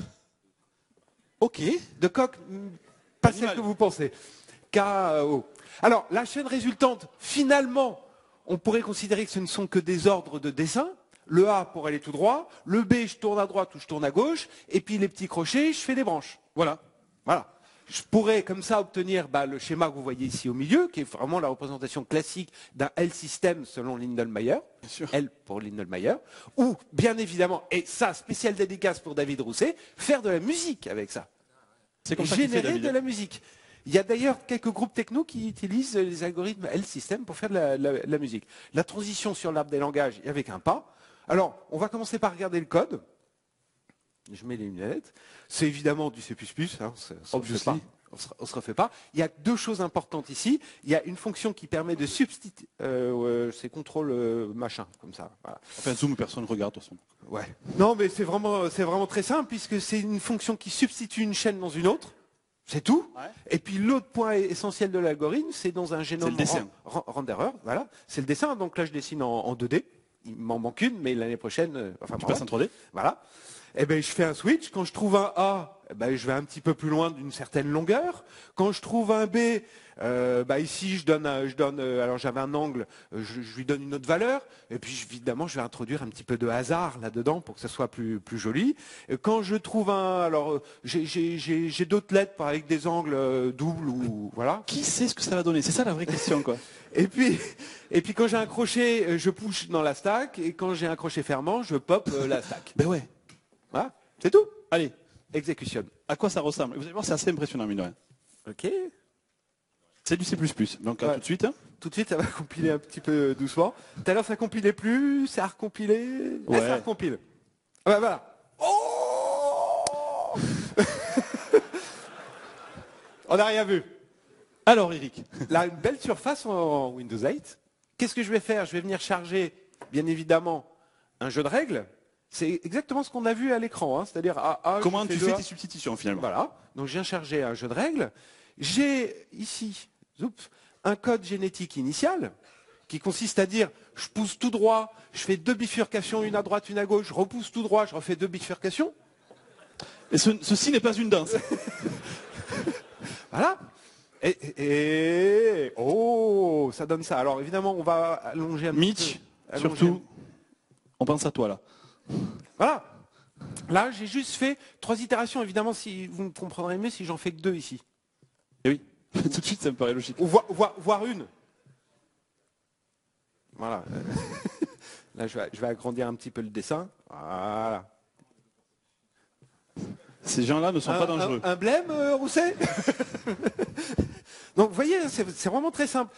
Ok. De Koch, pas Animal. celle que vous pensez. K.O. Alors, la chaîne résultante, finalement, on pourrait considérer que ce ne sont que des ordres de dessin. Le A pour aller tout droit, le B, je tourne à droite ou je tourne à gauche, et puis les petits crochets, je fais des branches. Voilà. Voilà. Je pourrais comme ça obtenir le schéma que vous voyez ici au milieu, qui est vraiment la représentation classique d'un L-système selon Lindenmayer. Bien sûr. L pour Lindenmayer. Ou, bien évidemment, et ça, spécial dédicace pour David Rousset, faire de la musique avec ça. C'est comme ça qu'il fait, Générer David. de la musique. Il y a d'ailleurs quelques groupes techno qui utilisent les algorithmes L-system pour faire de la musique. La transition sur l'arbre des langages avec un pas. Alors, on va commencer par regarder le code. Je mets les lunettes. C'est évidemment du C++, hein, Obviously. on se refait pas. Il y a deux choses importantes ici. Il y a une fonction qui permet de substituer, c'est contrôle machin, comme ça. Voilà. Enfin, zoom, personne ne regarde, de toute façon. Ouais. Non, mais c'est vraiment très simple puisque c'est une fonction qui substitue une chaîne dans une autre. C'est tout. Ouais. Et puis l'autre point essentiel de l'algorithme, c'est dans un génome le dessin. renderer. Voilà, c'est le dessin. Donc là, je dessine en 2D. Il m'en manque une, mais l'année prochaine, Tu passes en 3D. voilà. Eh ben, je fais un switch. Quand je trouve un A, je vais un petit peu plus loin d'une certaine longueur. Quand je trouve un B, ici je donne, alors j'avais un angle, je lui donne une autre valeur. Et puis évidemment, je vais introduire un petit peu de hasard là-dedans pour que ça soit plus joli. Et quand je trouve alors j'ai d'autres lettres avec des angles doubles ou voilà. Qui sait ce que ça va donner? C'est ça la vraie question, quoi. Et puis quand j'ai un crochet, je push dans la stack. Et quand j'ai un crochet fermant, je pop la stack. Ben ouais. Voilà, c'est tout. Allez, Exécution. à quoi ça ressemble? Vous allez voir, c'est assez impressionnant, mine de rien. Ok. C'est du C++. Donc, à Ouais. tout de suite. Hein. Tout de suite, ça va compiler un petit peu doucement. Tout à l'heure, ça compilait plus, ça a recompilé. Ouais. Ça recompile. Ah bah voilà. Oh On n'a rien vu. Alors, Eric. Là, une belle surface en Windows 8. Qu'est-ce que je vais faire? Je vais venir charger, bien évidemment, un jeu de règles. C'est exactement ce qu'on a vu à l'écran. Hein. C'est-à-dire, Comment tu fais tes tes substitutions, finalement? Voilà. Donc, je viens charger un jeu de règles. J'ai ici un code génétique initial qui consiste à dire je pousse tout droit, je fais deux bifurcations, une à droite, une à gauche, je repousse tout droit, je refais deux bifurcations. Et ceci n'est pas une danse. Voilà. Oh, ça donne ça. Alors évidemment, on va allonger un Mitch, petit peu. surtout, on pense à toi, là. Voilà. Là, j'ai juste fait 3 itérations. Évidemment, si vous me comprendrez mieux si j'en fais que 2 ici. Et oui, tout de suite, ça me paraît logique. Ou voire une. Voilà. Là, je vais agrandir un petit peu le dessin. Voilà. Ces gens-là ne sont pas dangereux. Un blême, Rousset Donc, vous voyez, c'est vraiment très simple.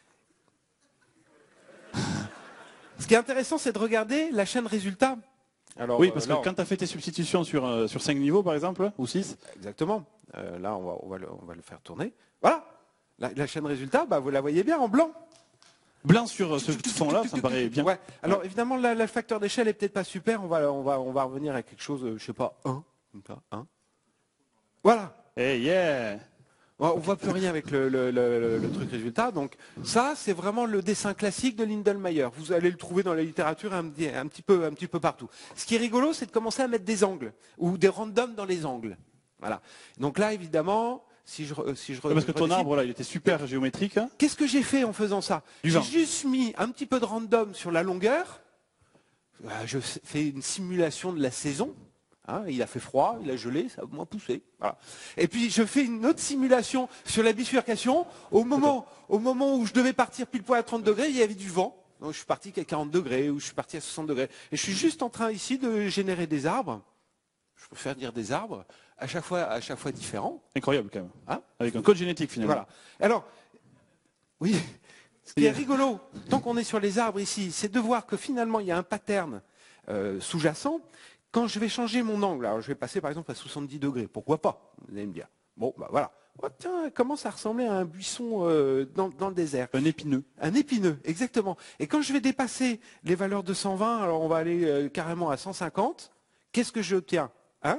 Ce qui est intéressant, c'est de regarder la chaîne résultat. Alors, Oui, parce que là, quand tu as fait tes substitutions sur 5 niveaux, par exemple, ou 6, Exactement. Là, on va le faire tourner. Voilà. La chaîne résultat, vous la voyez bien en blanc. blanc sur ce fond-là, ça me paraît bien. Ouais. Alors évidemment, le facteur d'échelle est peut-être pas super. On va revenir à quelque chose, je sais pas, 1. Comme ça, 1. Voilà. Hey, yeah. On voit plus rien avec le truc résultat. Donc ça, c'est vraiment le dessin classique de Lindelmeyer. Vous allez le trouver dans la littérature un petit peu partout. Ce qui est rigolo, c'est de commencer à mettre des angles ou des randoms dans les angles. Voilà. Donc là, évidemment, si je Parce que ton arbre, là, il était super géométrique. Hein. Qu'est-ce que j'ai fait en faisant ça? J'ai juste mis un petit peu de random sur la longueur. Je fais une simulation de la saison. Hein, il a fait froid, il a gelé, ça a moins poussé. Voilà. Et puis je fais une autre simulation sur la bifurcation. Au moment où je devais partir pile poil à 30 degrés, il y avait du vent. Donc je suis parti à 40 degrés ou je suis parti à 60 degrés. Et je suis juste en train ici de générer des arbres. Je peux faire dire des arbres à chaque fois différents. Incroyable quand même. Hein, avec un code génétique finalement. Voilà. Alors, oui, ce qui est rigolo, tant qu'on est sur les arbres ici, c'est de voir que finalement il y a un pattern sous-jacent. Quand je vais changer mon angle, alors je vais passer par exemple à 70 degrés, pourquoi pas? Vous allez me dire. Bon, bah voilà. Oh, tiens, comment ça ressemblait à un buisson dans le désert? Un épineux. Un épineux, exactement. Et quand je vais dépasser les valeurs de 120, alors on va aller carrément à 150, qu'est-ce que j'obtiens? Hein?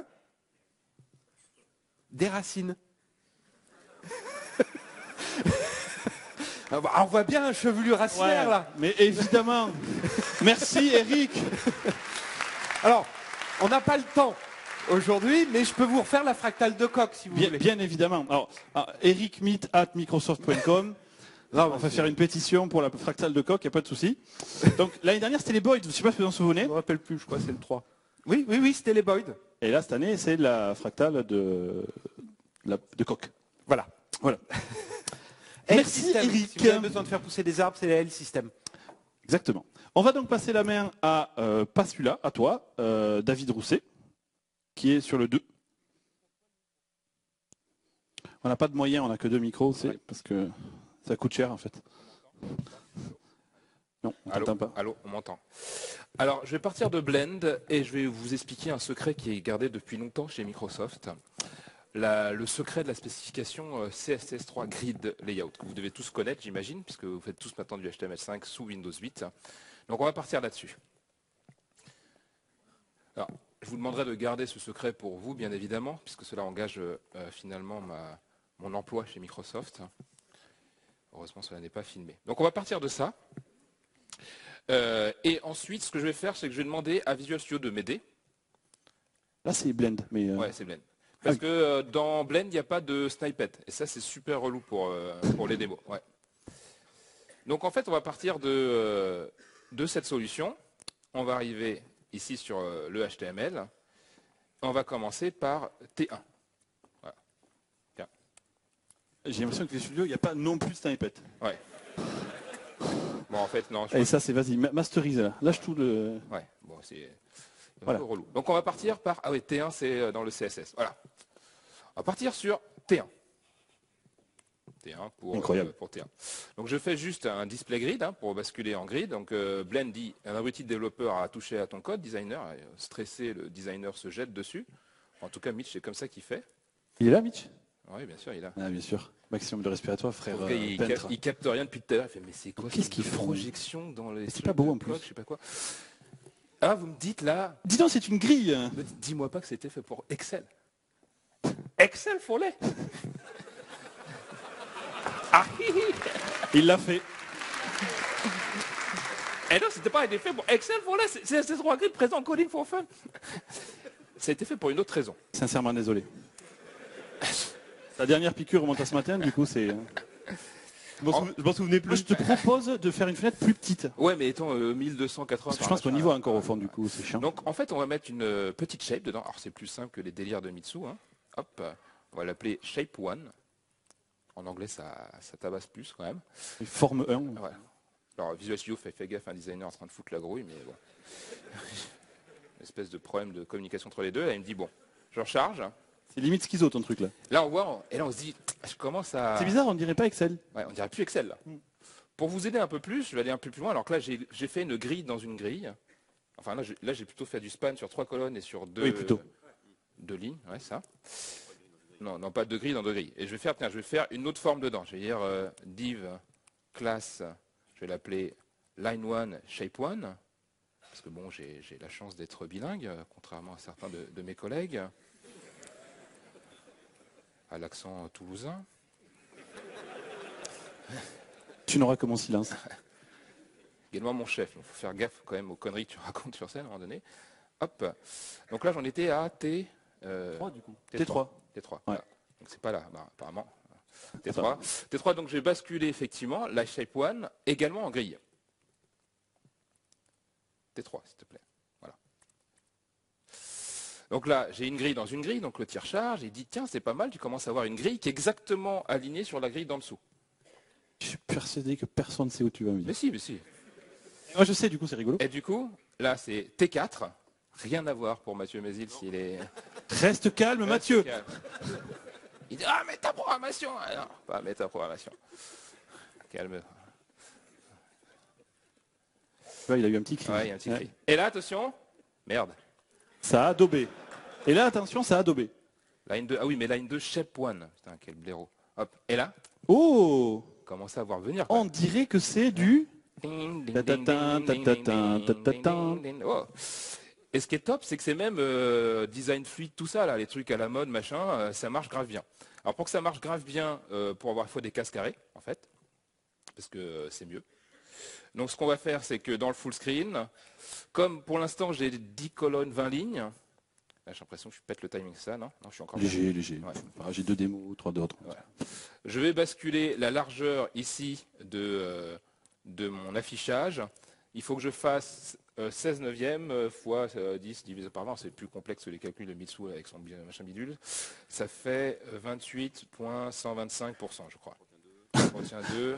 Des racines. Alors, on voit bien un chevelu racinaire là. Mais évidemment. Merci Eric. Alors, on n'a pas le temps aujourd'hui, mais je peux vous refaire la fractale de Koch si vous voulez. Bien évidemment. Alors, ericmeet@microsoft.com. On va faire une pétition pour la fractale de Koch, il n'y a pas de souci. Donc l'année dernière c'était les Boyd, je ne sais pas si vous en souvenez. Je ne me rappelle plus, je crois que c'est le 3. Oui, c'était les Boyd. Et là cette année c'est la fractale de Koch. Voilà. Merci L-System. Eric. Si vous avez besoin de faire pousser des arbres, c'est les L-System. Exactement. On va donc passer la main à, pas celui-là, à toi, David Rousset, qui est sur le 2. On n'a pas de moyens, on n'a que 2 micros, c'est parce que ça coûte cher en fait. Non, on t'entend pas. Allô, on m'entend. Alors, je vais partir de Blend et je vais vous expliquer un secret qui est gardé depuis longtemps chez Microsoft. Le secret de la spécification CSS3 Grid Layout, que vous devez tous connaître, j'imagine, puisque vous faites tous maintenant du HTML5 sous Windows 8. Donc on va partir là-dessus. Alors, je vous demanderai de garder ce secret pour vous, bien évidemment, puisque cela engage finalement mon emploi chez Microsoft. Heureusement, cela n'est pas filmé. Donc on va partir de ça. Et ensuite, ce que je vais faire, c'est que je vais demander à Visual Studio de m'aider. Là c'est Blend. Mais Ouais, c'est Blend. Parce que dans Blend, il n'y a pas de snippet. Et ça, c'est super relou pour les démos. Ouais. Donc en fait, on va partir de cette solution. On va arriver ici sur le HTML. On va commencer par T1. Voilà. Tiens. J'ai l'impression que les studios, il n'y a pas non plus de snippet. Ouais. Bon, en fait, non. Et ça, c'est vas-y, masterise là. Lâche tout le. Ouais, bon, c'est un Voilà. peu relou. Donc on va partir par. Ah oui, T1, c'est dans le CSS. Voilà. On va partir sur T1. T1 pour T1. Donc je fais juste un display grid pour basculer en grid. Donc Blend dit un abruti de développeur a touché à ton code, designer, stressé, le designer se jette dessus. En tout cas, Mitch, c'est comme ça qu'il fait. Il est là, Mitch? Oui, bien sûr, il est là. Ah, bien sûr. Maximum de respiratoire, frère. Il capte rien depuis tout à l'heure. Il fait, mais c'est quoi Qu'est-ce qu'ils font? Projection dans les. C'est pas beau en plus. Je sais pas quoi. Ah, vous me dites là. Dis donc, c'est une grille. Dis-moi pas que c'était fait pour Excel. Excel Follet. Ah, il l'a fait. Et non, c'était pas été fait pour Excel Follet. C'est 3 grid présent en Coding for Fun. Ça a été fait pour une autre raison. Sincèrement désolé. La dernière piqûre remonte à ce matin, du coup c'est. Je m'en souvenais plus. Moi, je te propose de faire une fenêtre plus petite. Ouais, mais étant 1280. Parce que je pense qu'on y voit encore au fond, du coup, c'est chiant. Donc en fait, on va mettre une petite shape dedans. Alors c'est plus simple que les délires de Mitsu. Hop, on va l'appeler Shape 1. En anglais, ça tabasse plus quand même. Forme 1. Ouais. Alors Visual Studio fait gaffe, un designer en train de foutre la grouille, mais bon. Une espèce de problème de communication entre les deux. Là, il me dit, bon, je recharge. C'est limite schizo ton truc là. Là, on voit, et là, on se dit, je commence à. C'est bizarre, on dirait pas Excel. Ouais, on dirait plus Excel là. Pour vous aider un peu plus, je vais aller un peu plus loin. Alors que là, j'ai fait une grille dans une grille. Enfin, là, j'ai plutôt fait du span sur 3 colonnes et sur 2 lignes. Ouais, ça. Non, pas 2 grilles dans 2 grilles. Et je vais faire une autre forme dedans. Je vais dire div class, je vais l'appeler line 1 shape 1. Parce que bon, j'ai la chance d'être bilingue, contrairement à certains de mes collègues. À l'accent toulousain. Tu n'auras que mon silence. Également mon chef. Il faut faire gaffe quand même aux conneries que tu racontes sur scène à un moment donné. Hop. Donc là, j'en étais à T. 3 du coup. T3. Ouais. Voilà. Donc c'est pas là, apparemment. T3. T3, donc j'ai basculé effectivement la Shape One également en grille. T3, s'il te plaît. Voilà. Donc là, j'ai une grille dans une grille, donc le tir charge, il dit tiens, c'est pas mal, tu commences à avoir une grille qui est exactement alignée sur la grille d'en dessous. Je suis persuadé que personne ne sait où tu vas me Mais dire. si, mais si. Moi je sais, du coup c'est rigolo. Et du coup, là c'est T4. Rien à voir pour Mathieu Mézil s'il est. Reste calme, Mathieu. Calme. Il dit ah, mets ta programmation. Ah, non, pas mets ta programmation. Calme. Ouais, il a eu un petit cri. Ouais, il y a un petit Ouais. cri. Et là, attention. Merde. Ça a adobé. Et là, attention, ça a adobé. Line 2. Ah oui, mais line 2, Shape One. Putain, quel blaireau. Hop. Et là, Oh, commencez à voir venir. quoi. on dirait que c'est du... Ding, ding, Ta-ta-ta, ding, ding, ding, ta-ta-ta, ding, ta-ta-ta. ding, ding, ding. Oh. Et ce qui est top, c'est que c'est même design fluide, tout ça, là, les trucs à la mode, machin, ça marche grave bien. Alors pour que ça marche grave bien, pour avoir, il faut des cases carrées, en fait, parce que c'est mieux. Donc ce qu'on va faire, c'est que dans le full screen, comme pour l'instant j'ai 10 colonnes, 20 lignes, là, j'ai l'impression que je pète le timing, ça, non? Non, je suis encore Léger, léger. Ouais. Enfin, j'ai 2 démos, 3 d'autres. Voilà. Je vais basculer la largeur ici de mon affichage. Il faut que je fasse 16 neuvièmes fois 10 divisé par 20. C'est plus complexe que les calculs de Mitsu avec son machin bidule. Ça fait 28,125%, je crois. Retiens 2.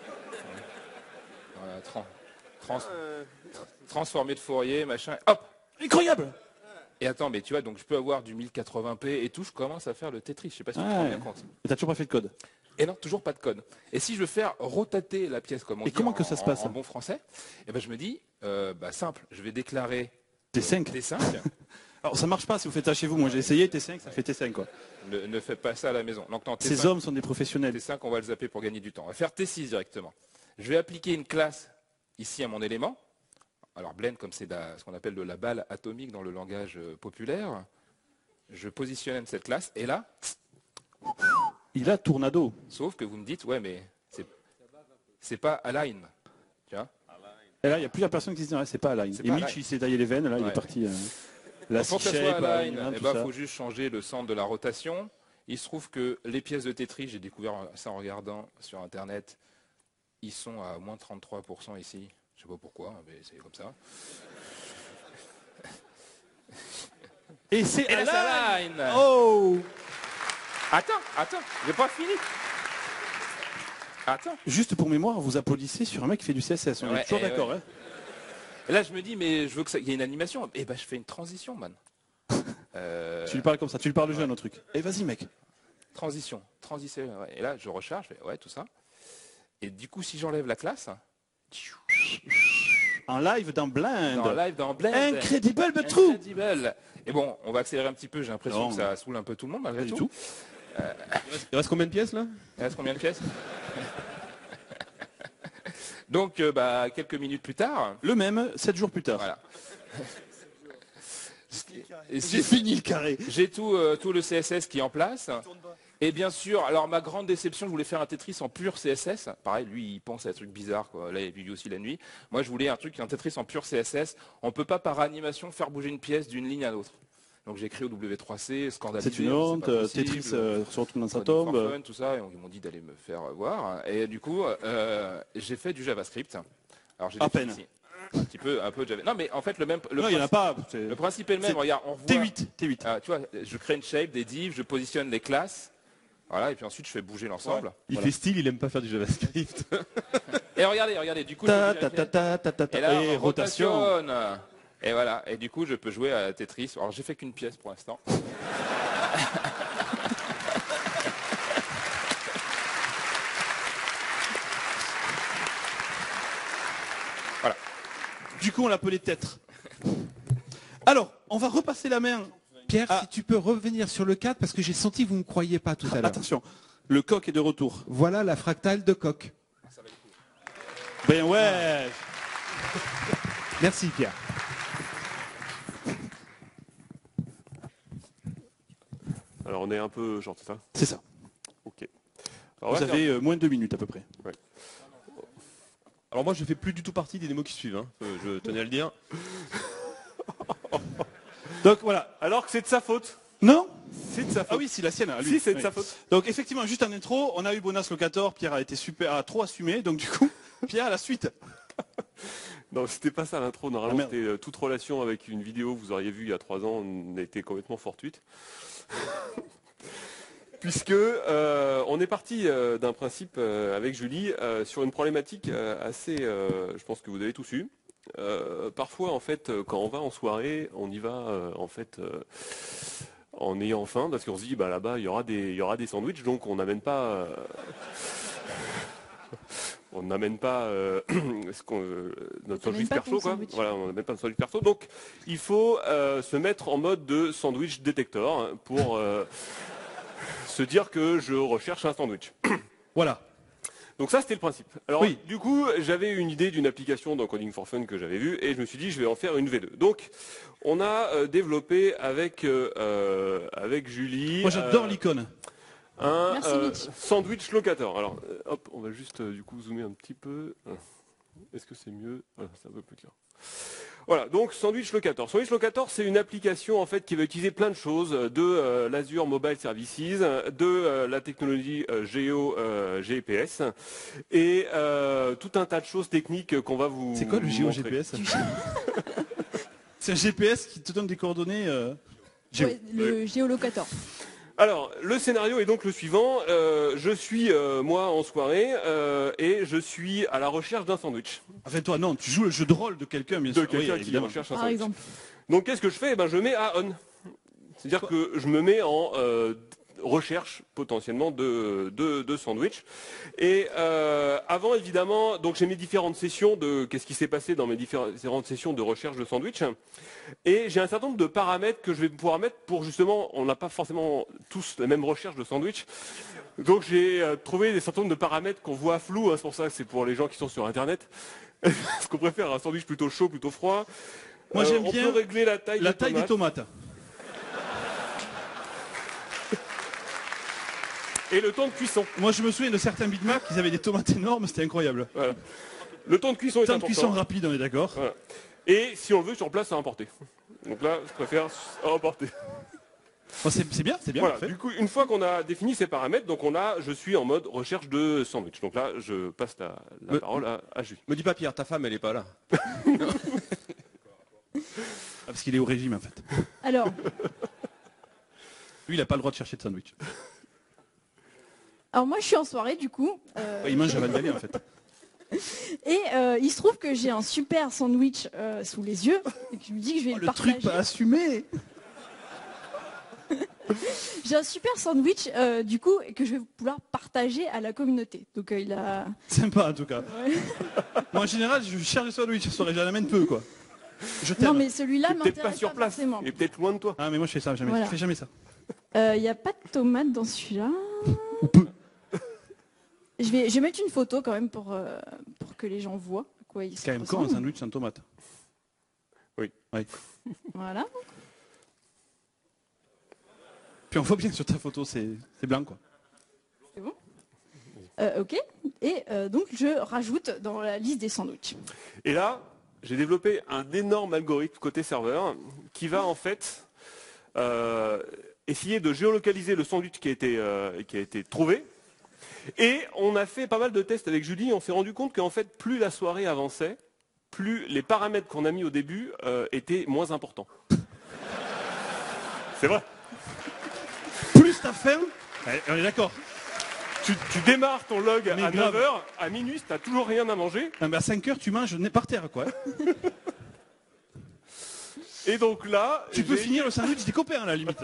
Voilà, transformé de Fourier, machin. Hop! Incroyable. Et attends, mais tu vois, donc je peux avoir du 1080p et tout. Je commence à faire le Tetris. Je sais pas si tu te rends Ouais. bien compte. Et t'as toujours pas fait de code. Et non, toujours pas de code. Et si je veux faire rotater la pièce comme on Et dit comment que ça se passe, en bon français, eh ben je me dis, simple, je vais déclarer T5. T5. Alors ça marche pas si vous faites ça chez vous. Moi j'ai essayé T5, ça fait T5 quoi. Ne faites pas ça à la maison. Donc non, T5, Ces hommes sont des professionnels. T5, on va le zapper pour gagner du temps. On va faire T6 directement. Je vais appliquer une classe ici à mon élément. Alors blend, comme c'est ce qu'on appelle de la balle atomique dans le langage populaire, je positionne cette classe et là, Il a Tournado. sauf que vous me dites, ouais, mais c'est pas align. Tu vois? Et là, il n'y a plusieurs personnes qui se disent ouais, c'est pas Align. C'est Et pas Mitch, Align. il s'est taillé les veines, là, il Ouais. est parti. La Pour que ça C-shape, soit align, alignement, il tout ça. faut juste changer le centre de la rotation. Il se trouve que les pièces de Tetris, j'ai découvert ça en regardant sur Internet, ils sont à moins 33% ici. Je sais pas pourquoi, mais c'est comme ça. Et c'est Et là, c'est Align. align. Oh. Attends, j'ai pas fini. Attends. Juste pour mémoire, vous applaudissez sur un mec qui fait du CSS. On Ouais, est toujours et d'accord. ouais. Hein. Et là, je me dis, mais je veux qu'il y ait une animation. Et ben, je fais une transition, man. Tu lui parles comme ça, tu lui parles jeune au truc. Et vas-y mec. Transition. Ouais. Et là, je recharge, je fais, ouais, tout ça. Et du coup, si j'enlève la classe, En live dans Blind. dans Blend. Incredible but true. Incredible. Et bon, on va accélérer un petit peu. J'ai l'impression Non. que ça saoule un peu tout le monde malgré Pas du tout. tout. Il reste combien de pièces là? Il reste combien de pièces? Donc, quelques minutes plus tard, Le même, 7 jours plus tard. voilà. J'ai fini le carré. J'ai tout le CSS qui est en place. Et bien sûr, alors ma grande déception, je voulais faire un Tetris en pur CSS. Pareil, lui, il pense à des trucs bizarres, quoi. Là, il vit aussi la nuit. Moi, je voulais un Tetris en pur CSS. On ne peut pas, par animation, faire bouger une pièce d'une ligne à l'autre. Donc j'ai écrit au W3C, scandalisé. C'est une honte, pas possible. Tetris se retrouve dans sa Coding for tombe. Fun, tout ça, et ils m'ont dit d'aller me faire voir. Et du coup, j'ai fait du JavaScript. Alors j'ai À défini peine. ici. Un peu de JavaScript. Non, mais en fait, Non, il n'y en a pas. c'est- le principe est le même. c'est Regarde, on voit. T8. Tu vois, je crée une shape, des divs, je positionne les classes. Voilà, et puis ensuite je fais bouger l'ensemble. Il fait style, il aime pas faire du JavaScript. Et regardez, du coup, Ta je ta ta ta ta ta ta. et là, Et on rotation. rotationne. Et voilà, et du coup, je peux jouer à Tetris. Alors, j'ai fait qu'une pièce pour l'instant. Du coup, on l'appelait Tetre. Alors, on va repasser la main. Pierre, Ah. si tu peux revenir sur le cadre, parce que j'ai senti que vous ne me croyiez pas tout à l'heure. Attention, le coq est de retour. Voilà la fractale de Koch. Ben ouais. Merci Pierre. Alors on est un peu genre, c'est ça? C'est ça. Ok. Alors, on Vous va avez moins de 2 minutes à peu près. Alors moi, je fais plus du tout partie des démos qui suivent. Hein. Je tenais à le dire. Donc voilà. Alors que c'est de sa faute. Non? C'est de sa Ah faute. oui, c'est la sienne. à lui. Si, c'est de Oui. sa faute. Donc effectivement, juste en intro, on a eu Bonas Locator, Pierre a été super, a trop assumé, donc du coup, Pierre à la suite. Non, c'était pas ça l'intro. Normalement, Ah, merde. c'était toute relation avec une vidéo que vous auriez vue il y a 3 ans. On a été complètement fortuite. Puisque on est parti d'un principe avec Julie sur une problématique assez, je pense que vous avez tous eu. Parfois, en fait, quand on va en soirée, on y va en fait en ayant faim, parce qu'on se dit, bah là-bas, il y aura des sandwichs, donc on n'amène pas. On n'amène pas notre sandwich pas perso, ton quoi. sandwich. Voilà, on n'amène pas notre sandwich perso. Donc, il faut se mettre en mode de sandwich détector pour se dire que je recherche un sandwich. Voilà. Donc ça, c'était le principe. Alors, Oui. du coup, j'avais une idée d'une application dans Coding for Fun que j'avais vue et je me suis dit, je vais en faire une V2. Donc, on a développé avec Julie Moi j'adore l'icône. un Merci, Mitch. sandwich locator. Alors, hop, on va juste du coup zoomer un petit peu. Est-ce que c'est mieux? Voilà, c'est un peu plus clair. Voilà, donc Sandwich Locator. Sandwich Locator, c'est une application en fait qui va utiliser plein de choses, de l'Azure Mobile Services, de la technologie GPS et tout un tas de choses techniques qu'on va vous C'est quoi le montrer. GeoGPS? C'est un GPS qui te donne des coordonnées géo. Ouais, le géolocator. Alors, le scénario est donc le suivant. Je suis, moi, en soirée, et je suis à la recherche d'un sandwich. Enfin toi non, tu joues le jeu de rôle de quelqu'un bien De sûr. quelqu'un Oui, qui évidemment. recherche un Par sandwich. exemple. Donc, qu'est-ce que je fais? Je mets à on. C'est-à-dire que je me mets en recherche potentiellement de sandwich. Et avant, évidemment, donc j'ai mes différentes sessions de qu'est-ce qui s'est passé dans mes différentes sessions de recherche de sandwich. Et j'ai un certain nombre de paramètres que je vais pouvoir mettre pour justement, on n'a pas forcément tous la même recherche de sandwich. Donc j'ai trouvé des certain nombre de paramètres qu'on voit flous, hein, c'est pour ça que c'est pour les gens qui sont sur Internet. Est-ce qu'on préfère un sandwich plutôt chaud, plutôt froid? Moi j'aime On bien peut régler la taille la des taille des tomates. tomates. Et le temps de cuisson. Moi je me souviens de certains Big Mac, ils avaient des tomates énormes, c'était incroyable. Voilà. Le temps de cuisson est Temps de important. cuisson rapide, on est d'accord. Voilà. Et si on le veut sur place, à emporter. Donc là, je préfère à emporter. Bon, c'est bien, c'est bien. Voilà. parfait. Du coup, une fois qu'on a défini ces paramètres, donc je suis en mode recherche de sandwich. Donc là, je passe la parole à Julie. Me dis pas Pierre, ta femme elle est pas là. Ah, parce qu'il est au régime en fait. Alors, Lui il n'a pas le droit de chercher de sandwich. moi je suis en soirée du coup. Il mange à Val-Vallée en fait. Et il se trouve que j'ai un super sandwich sous les yeux et que je me dis que je vais Oh, le le truc partager. pas assumé. J'ai un super sandwich du coup que je vais pouvoir partager à la communauté. Donc il a. Sympa en tout cas. Ouais. Moi en général je cherche des sandwichs ce soir et j'en amène peu quoi. Je t'aime. Non mais celui-là Il est peut-être pas m'intéresse sur pas place. forcément. Il est peut-être loin de toi. Ah mais moi je fais ça jamais. Voilà. Je fais jamais ça. Il n'y a pas de tomate dans celui-là. Ou peu. Je vais mettre une photo quand même pour que les gens voient à quoi il se C'est quand même con un ressemble. sandwich sans tomate. Voilà. Puis on voit bien que sur ta photo c'est blanc quoi. C'est bon. Ok. Et donc je rajoute dans la liste des sandwichs. Et là, j'ai développé un énorme algorithme côté serveur qui va en fait essayer de géolocaliser le sandwich qui a été trouvé. Et on a fait pas mal de tests avec Julie. On s'est rendu compte qu'en fait, plus la soirée avançait, plus les paramètres qu'on a mis au début étaient moins importants. C'est vrai. Plus t'as faim, on est d'accord. Tu démarres ton log Mais à grave. 9h, à minuit, tu n'as toujours rien à manger. Non, mais à 5 heures tu manges par terre quoi. Et donc là, Tu peux j'ai- finir le sandwich des copains à la limite.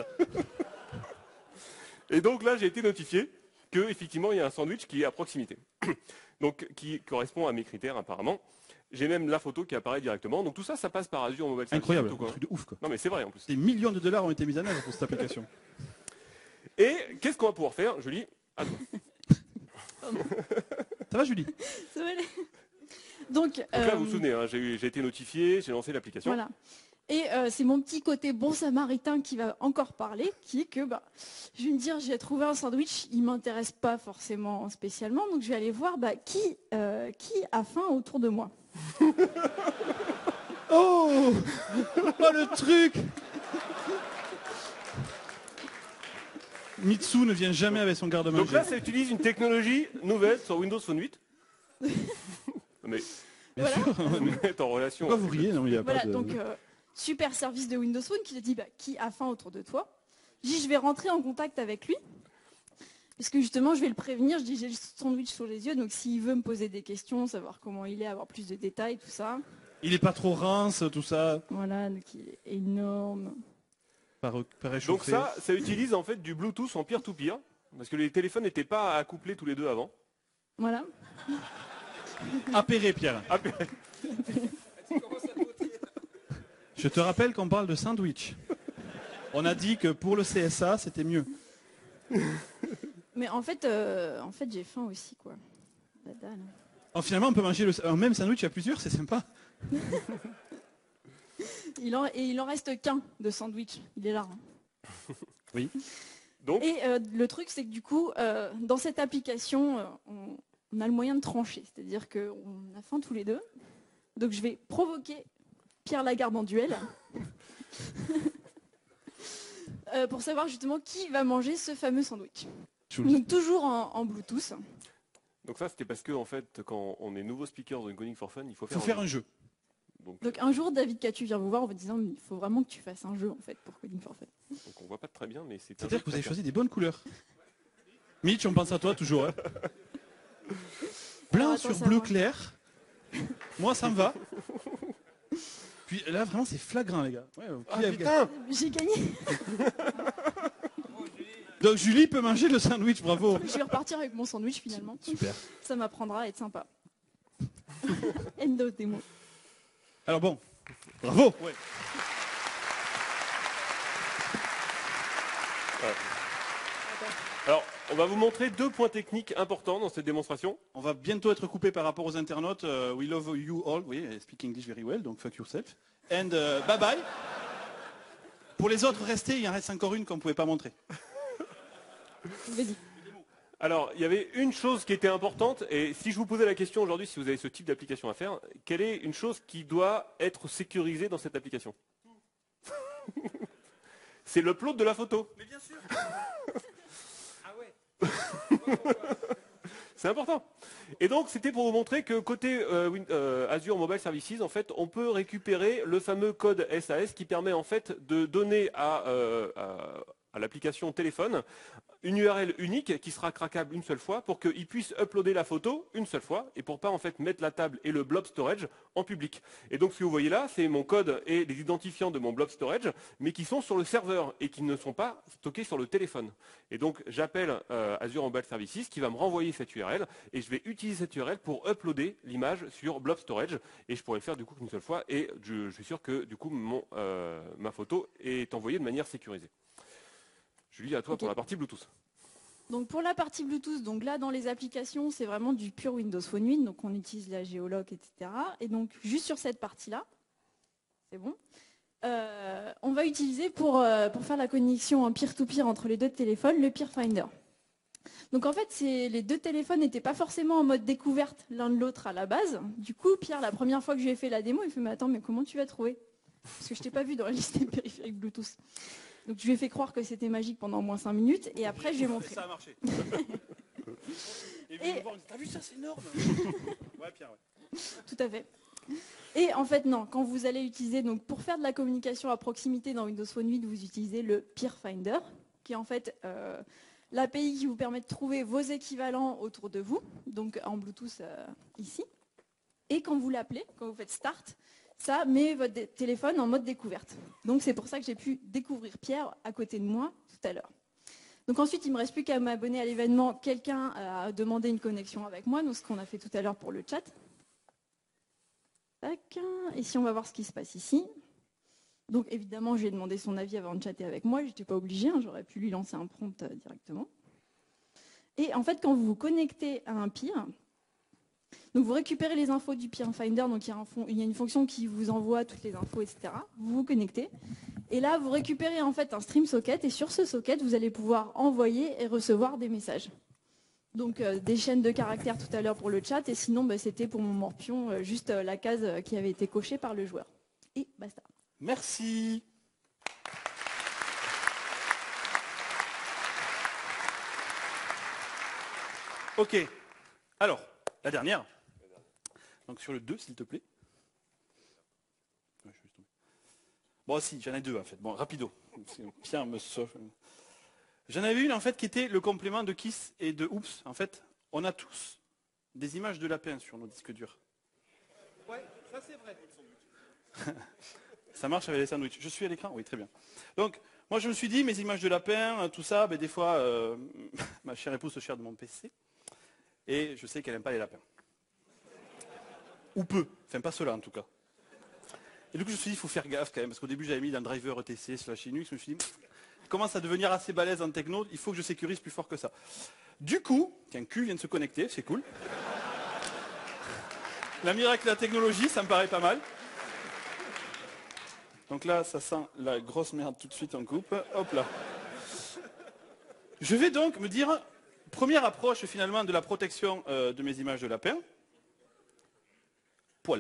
Et donc là, j'ai été notifié qu'effectivement, il y a un sandwich qui est à proximité. Donc, qui correspond à mes critères apparemment. J'ai même la photo qui apparaît directement. Donc tout ça, ça passe par Azure Mobile Services. Incroyable, tout, un quoi. truc de ouf quoi. Non mais c'est vrai en plus. Des millions de dollars ont été mis en œuvre pour cette application. Et qu'est-ce qu'on va pouvoir faire, Julie? À toi. Ça va Julie? Ça va aller. Donc, Donc là, vous vous souvenez, hein, j'ai été notifié, j'ai lancé l'application. voilà. Et c'est mon petit côté bon samaritain qui va encore parler, qui est que je vais me dire, j'ai trouvé un sandwich, il m'intéresse pas forcément spécialement, donc je vais aller voir qui a faim autour de moi. Oh, oh le truc. Mitsu ne vient jamais avec son garde-manger. Donc là, ça utilise une technologie nouvelle sur Windows Phone 8. Mais Bien sûr. mettre en relation. Pourquoi vous riez? Non, il y a Voilà, pas de... donc super service de Windows Phone qui te dit qui a faim autour de toi. Je dis, je vais rentrer en contact avec lui. Parce que justement, je vais le prévenir. Je dis, j'ai le sandwich sur les yeux. Donc s'il veut me poser des questions, savoir comment il est, avoir plus de détails, tout ça. Il est pas trop rince, tout ça. Voilà, donc il est énorme. Pas Donc réchauffé. ça utilise en fait du Bluetooth en peer-to-peer. Parce que les téléphones n'étaient pas accouplés tous les deux avant. Voilà. Apéré, Pierre. Apéré. Je te rappelle qu'on parle de sandwich. On a dit que pour le CSA, c'était mieux. Mais en fait j'ai faim aussi, quoi. La dalle. Oh, finalement, on peut manger un même sandwich à plusieurs, c'est sympa. Il en reste qu'un de sandwich. Il est là. Hein. Oui. Donc, Et le truc, c'est que du coup, dans cette application, on a le moyen de trancher. C'est-à-dire qu'on a faim tous les deux. Donc je vais provoquer Pierre Lagarde en duel. Pour savoir justement qui va manger ce fameux sandwich. Donc toujours en Bluetooth. donc ça, c'était parce que en fait, quand on est nouveau speaker dans une Coding for Fun, il faut Il faut faire un jeu. Donc un jour, David Catu vient vous voir en vous disant il faut vraiment que tu fasses un jeu en fait pour Coding for Fun. Donc on voit pas très bien, mais c'est. C'est-à-dire que vous avez choisi des bonnes couleurs. Mitch, on pense à toi toujours. Hein. Blanc Alors, sur attends, ça bleu va. clair. Moi, ça me va. Puis là, vraiment, c'est flagrant, les gars. Ouais, qui a- Putain. J'ai gagné. Donc Julie peut manger le sandwich, bravo. Je vais repartir avec mon sandwich finalement. Super. Ça m'apprendra à être sympa. End of démo. Alors bon, bravo. Alors, on va vous montrer 2 points techniques importants dans cette démonstration. On va bientôt être coupé par rapport aux internautes. We love you all. Oui, I speak English very well, donc fuck yourself. And bye bye. Pour les autres, restez. Il en reste encore une qu'on ne pouvait pas montrer. Vas-y. Alors, il y avait une chose qui était importante, et si je vous posais la question aujourd'hui, si vous avez ce type d'application à faire, quelle est une chose qui doit être sécurisée dans cette application? C'est l'upload de la photo. Mais bien sûr. C'est important. Et donc, c'était pour vous montrer que côté Azure Mobile Services, en fait, on peut récupérer le fameux code SAS qui permet en fait de donner à l'application téléphone une URL unique qui sera craquable une seule fois pour qu'il puisse uploader la photo une seule fois et pour pas en fait mettre la table et le blob storage en public. Et donc ce que vous voyez là, c'est mon code et les identifiants de mon blob storage, mais qui sont sur le serveur et qui ne sont pas stockés sur le téléphone. Et donc j'appelle Azure Mobile Services qui va me renvoyer cette URL et je vais utiliser cette URL pour uploader l'image sur blob storage et je pourrais le faire du coup qu'une seule fois et je suis sûr que du coup ma photo est envoyée de manière sécurisée. Julie, à toi Ok. pour la partie Bluetooth. Donc pour la partie Bluetooth, donc là dans les applications, c'est vraiment du pur Windows Phone 8, donc on utilise la géoloc, etc. Et donc juste sur cette partie-là, c'est bon. On va utiliser pour faire la connexion en peer-to-peer entre les deux téléphones, le Peer Finder. Donc en fait, les deux téléphones n'étaient pas forcément en mode découverte l'un de l'autre à la base. Du coup, Pierre, la première fois que je lui ai fait la démo, il fait « Mais attends, mais comment tu vas trouver ?» Parce que je t'ai pas vu dans la liste des périphériques Bluetooth. Donc je lui ai fait croire que c'était magique pendant au moins 5 minutes et après je lui ai montré. Ça a marché. Et- T'as vu ça, c'est énorme. Ouais, Pierre. Ouais. Tout à fait. Et en fait, non, quand vous allez utiliser, donc pour faire de la communication à proximité dans Windows Phone 8, vous utilisez le Peer Finder, qui est en fait l'API qui vous permet de trouver vos équivalents autour de vous, donc en Bluetooth ici. Et quand vous l'appelez, quand vous faites Start, ça met votre téléphone en mode découverte. Donc c'est pour ça que j'ai pu découvrir Pierre à côté de moi tout à l'heure. Donc ensuite, il ne me reste plus qu'à m'abonner à l'événement. Quelqu'un a demandé une connexion avec moi, donc ce qu'on a fait tout à l'heure pour le chat. Tac. Ici, on va voir ce qui se passe ici. Donc évidemment, j'ai demandé son avis avant de chatter avec moi. Je n'étais pas obligée, hein, j'aurais pu lui lancer un prompt directement. Et en fait, quand vous vous connectez à un peer, Donc vous récupérez les infos du PM Finder, donc il y a une fonction qui vous envoie toutes les infos, etc. Vous vous connectez. Et là, vous récupérez en fait un stream socket, et sur ce socket, vous allez pouvoir envoyer et recevoir des messages. Donc des chaînes de caractères tout à l'heure pour le chat, et sinon c'était pour mon morpion, juste la case qui avait été cochée par le joueur. Et basta. Merci. Ok. Alors, la dernière. Donc sur le 2, s'il te plaît. Bon, si, j'en ai deux en fait. Bon, rapido. Pierre me sauve. J'en avais une en fait qui était le complément de Kiss et de Oops. En fait, on a tous des images de lapins sur nos disques durs. Ouais, ça c'est vrai. Ça marche avec les sandwichs. Je suis à l'écran? Oui, très bien. Donc, moi je me suis dit, mes images de lapins, tout ça, des fois, ma chère épouse se sert de mon PC. Et je sais qu'elle n'aime pas les lapins. Ou peu. Enfin, pas ceux-là en tout cas. Et du coup, je me suis dit, il faut faire gaffe quand même, parce qu'au début, j'avais mis un driver ETC / Linux. Je me suis dit, commence à devenir assez balèze en techno, il faut que je sécurise plus fort que ça. Du coup, qu'un cul vient de se connecter, c'est cool. La miracle de la technologie, ça me paraît pas mal. Donc là, ça sent la grosse merde tout de suite en coupe. Hop là. Je vais donc me dire, première approche finalement de la protection de mes images de lapin. Poil.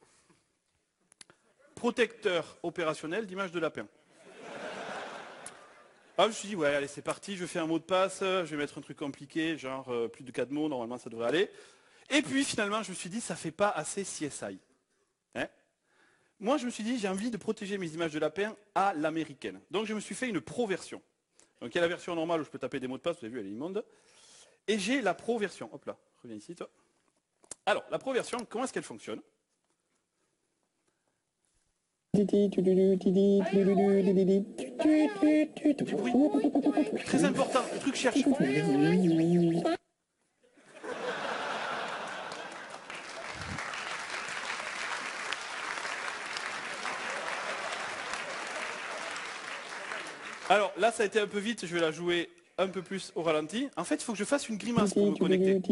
Protecteur opérationnel d'images de lapin. Ah, je me suis dit, ouais, allez, c'est parti, je fais un mot de passe, je vais mettre un truc compliqué, genre plus de 4 mots, normalement ça devrait aller. Et puis finalement, je me suis dit, ça fait pas assez CSI. Hein? Moi, je me suis dit, j'ai envie de protéger mes images de lapin à l'américaine. Donc je me suis fait une pro version. Donc il y a la version normale où je peux taper des mots de passe, vous avez vu, elle est immonde. Et j'ai la pro version. Hop là, reviens ici, toi. Alors, la pro version, comment est-ce qu'elle fonctionne? Du bruit. Très important, le truc cherche. Alors là, ça a été un peu vite, je vais la jouer un peu plus au ralenti. En fait, il faut que je fasse une grimace pour me connecter.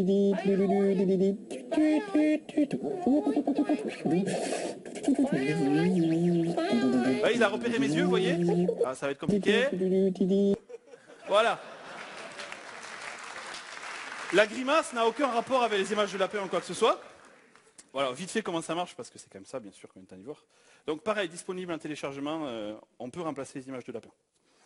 Ouais, il a repéré mes yeux, vous voyez? Ah, ça va être compliqué. Voilà. La grimace n'a aucun rapport avec les images de lapin ou quoi que ce soit. Voilà, vite fait comment ça marche, parce que c'est comme ça, bien sûr, comme un temps voir. Donc pareil, disponible en téléchargement, on peut remplacer les images de lapin.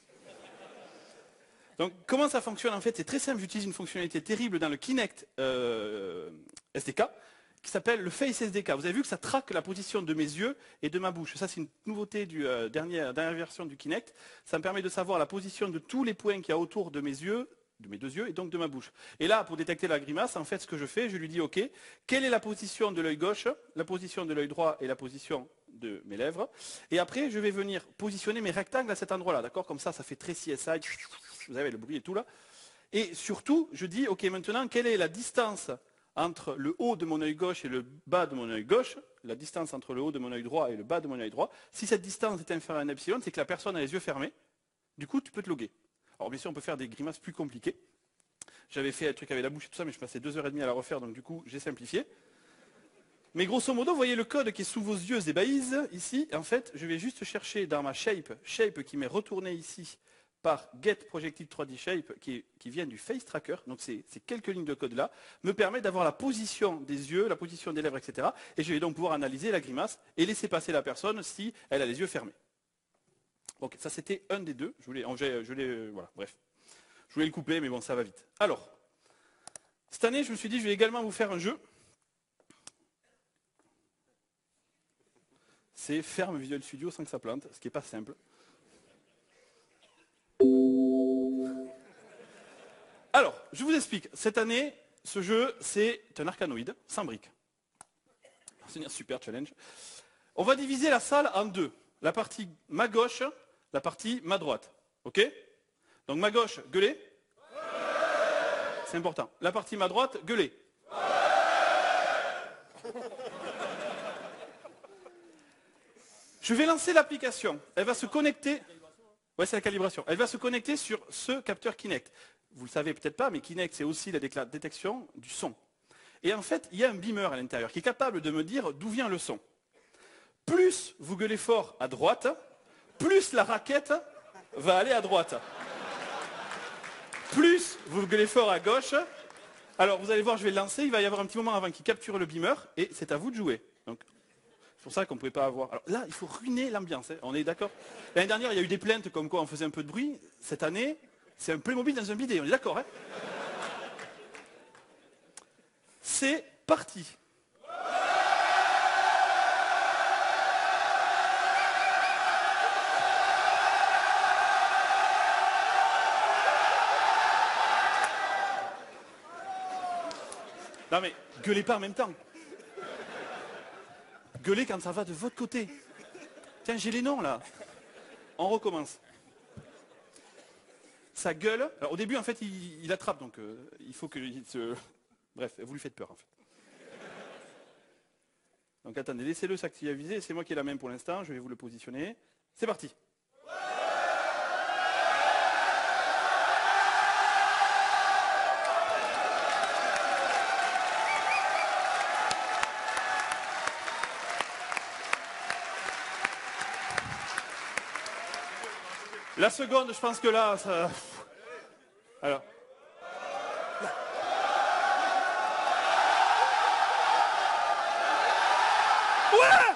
Donc comment ça fonctionne en fait? C'est très simple, j'utilise une fonctionnalité terrible dans le Kinect SDK qui s'appelle le Face SDK. Vous avez vu que ça traque la position de mes yeux et de ma bouche. Ça c'est une nouveauté du dernière version du Kinect. Ça me permet de savoir la position de tous les points qu'il y a autour de mes yeux, de mes 2 yeux et donc de ma bouche. Et là, pour détecter la grimace, en fait ce que je fais, je lui dis ok, quelle est la position de l'œil gauche, la position de l'œil droit et la position de mes lèvres. Et après, je vais venir positionner mes rectangles à cet endroit-là, d'accord? Comme ça, ça fait très CSI. Vous avez le bruit et tout là. Et surtout, je dis, ok, maintenant, quelle est la distance entre le haut de mon œil gauche et le bas de mon œil gauche, la distance entre le haut de mon œil droit et le bas de mon œil droit. Si cette distance est inférieure à un epsilon, c'est que la personne a les yeux fermés. Du coup, tu peux te loguer. Alors bien sûr, on peut faire des grimaces plus compliquées. J'avais fait un truc avec la bouche et tout ça, mais je passais 2h30 à la refaire, donc du coup, j'ai simplifié. Mais grosso modo, vous voyez le code qui est sous vos yeux ébahis, ici. En fait, je vais juste chercher dans ma shape qui m'est retournée ici, par get projective 3D shape qui vient du face tracker, donc ces quelques lignes de code là, me permet d'avoir la position des yeux, la position des lèvres, etc. Et je vais donc pouvoir analyser la grimace et laisser passer la personne si elle a les yeux fermés. Ok, ça c'était un des deux, voilà, bref. Je voulais le couper, mais bon, ça va vite. Alors, cette année, je me suis dit, je vais également vous faire un jeu. C'est ferme Visual Studio sans que ça plante, ce qui n'est pas simple. Alors, je vous explique. Cette année, ce jeu, c'est un arcanoïde, sans briques. C'est un super challenge. On va diviser la salle en deux. La partie ma gauche, la partie ma droite. Ok? Donc ma gauche, gueulez. C'est important. La partie ma droite, gueulez. Je vais lancer l'application. Elle va se connecter. Ouais, c'est la calibration. Elle va se connecter sur ce capteur Kinect. Vous le savez peut-être pas, mais Kinect, c'est aussi la détection du son. Et en fait, il y a un beamer à l'intérieur qui est capable de me dire d'où vient le son. Plus vous gueulez fort à droite, plus la raquette va aller à droite. Plus vous gueulez fort à gauche. Alors vous allez voir, je vais le lancer, il va y avoir un petit moment avant qu'il capture le beamer, et c'est à vous de jouer. Donc, c'est pour ça qu'on ne pouvait pas avoir... Alors là, il faut ruiner l'ambiance, hein. On est d'accord? L'année dernière, il y a eu des plaintes comme quoi on faisait un peu de bruit. Cette année, c'est un Playmobil dans un bidet, on est d'accord, hein? C'est parti. Non mais, gueulez pas en même temps. Gueulez quand ça va de votre côté. Tiens, j'ai les noms là. On recommence. Ça gueule. Alors, au début, en fait, il attrape, donc il faut qu'il se... Bref, vous lui faites peur, en fait. Donc attendez, laissez-le s'activer. C'est moi qui ai la main pour l'instant. Je vais vous le positionner. C'est parti. La seconde, je pense que là, ça... Alors. Ouais!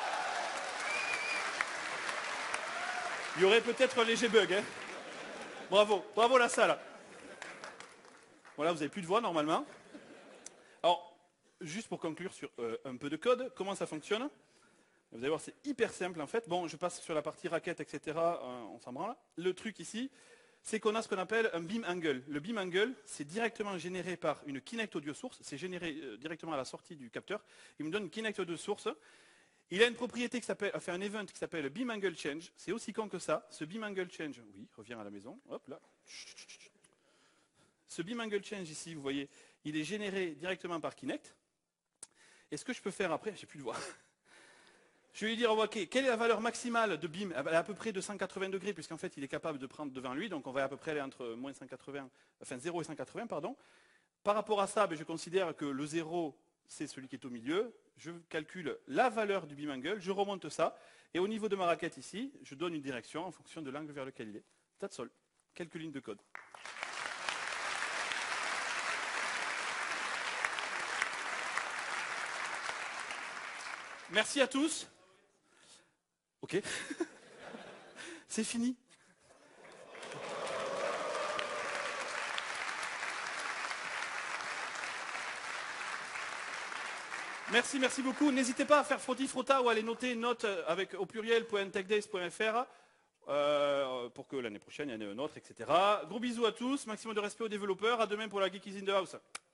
Il y aurait peut-être un léger bug, hein. Bravo, bravo la salle. Voilà, vous n'avez plus de voix normalement. Alors, juste pour conclure sur un peu de code, comment ça fonctionne? Vous allez voir, c'est hyper simple en fait. Bon, je passe sur la partie raquette, etc. On s'en branle. Le truc ici, c'est qu'on a ce qu'on appelle un beam angle. Le beam angle, c'est directement généré par une Kinect audio source. C'est généré directement à la sortie du capteur. Il me donne une Kinect audio source. Il a une propriété qui s'appelle, enfin un event qui s'appelle beam angle change. C'est aussi con que ça. Ce beam angle change, oui, reviens à la maison. Hop là. Ce beam angle change ici, vous voyez, il est généré directement par Kinect. Et ce que je peux faire après, j'ai plus de voix. Je vais lui dire, ok, quelle est la valeur maximale de beam? Elle est à peu près de 180 degrés, puisqu'en fait, il est capable de prendre devant lui. Donc, on va à peu près aller entre moins 180, enfin 0 et 180, pardon. Par rapport à ça, je considère que le 0, c'est celui qui est au milieu. Je calcule la valeur du beam angle, je remonte ça. Et au niveau de ma raquette ici, je donne une direction en fonction de l'angle vers lequel il est. That's all. Quelques lignes de code. Merci à tous. Ok. C'est fini. Merci beaucoup. N'hésitez pas à faire frotti-frotta ou à aller noter une note avec au pluriel.techdays.fr pour que l'année prochaine il y en ait un autre, etc. Gros bisous à tous, maximum de respect aux développeurs. À demain pour la Geek is in the House.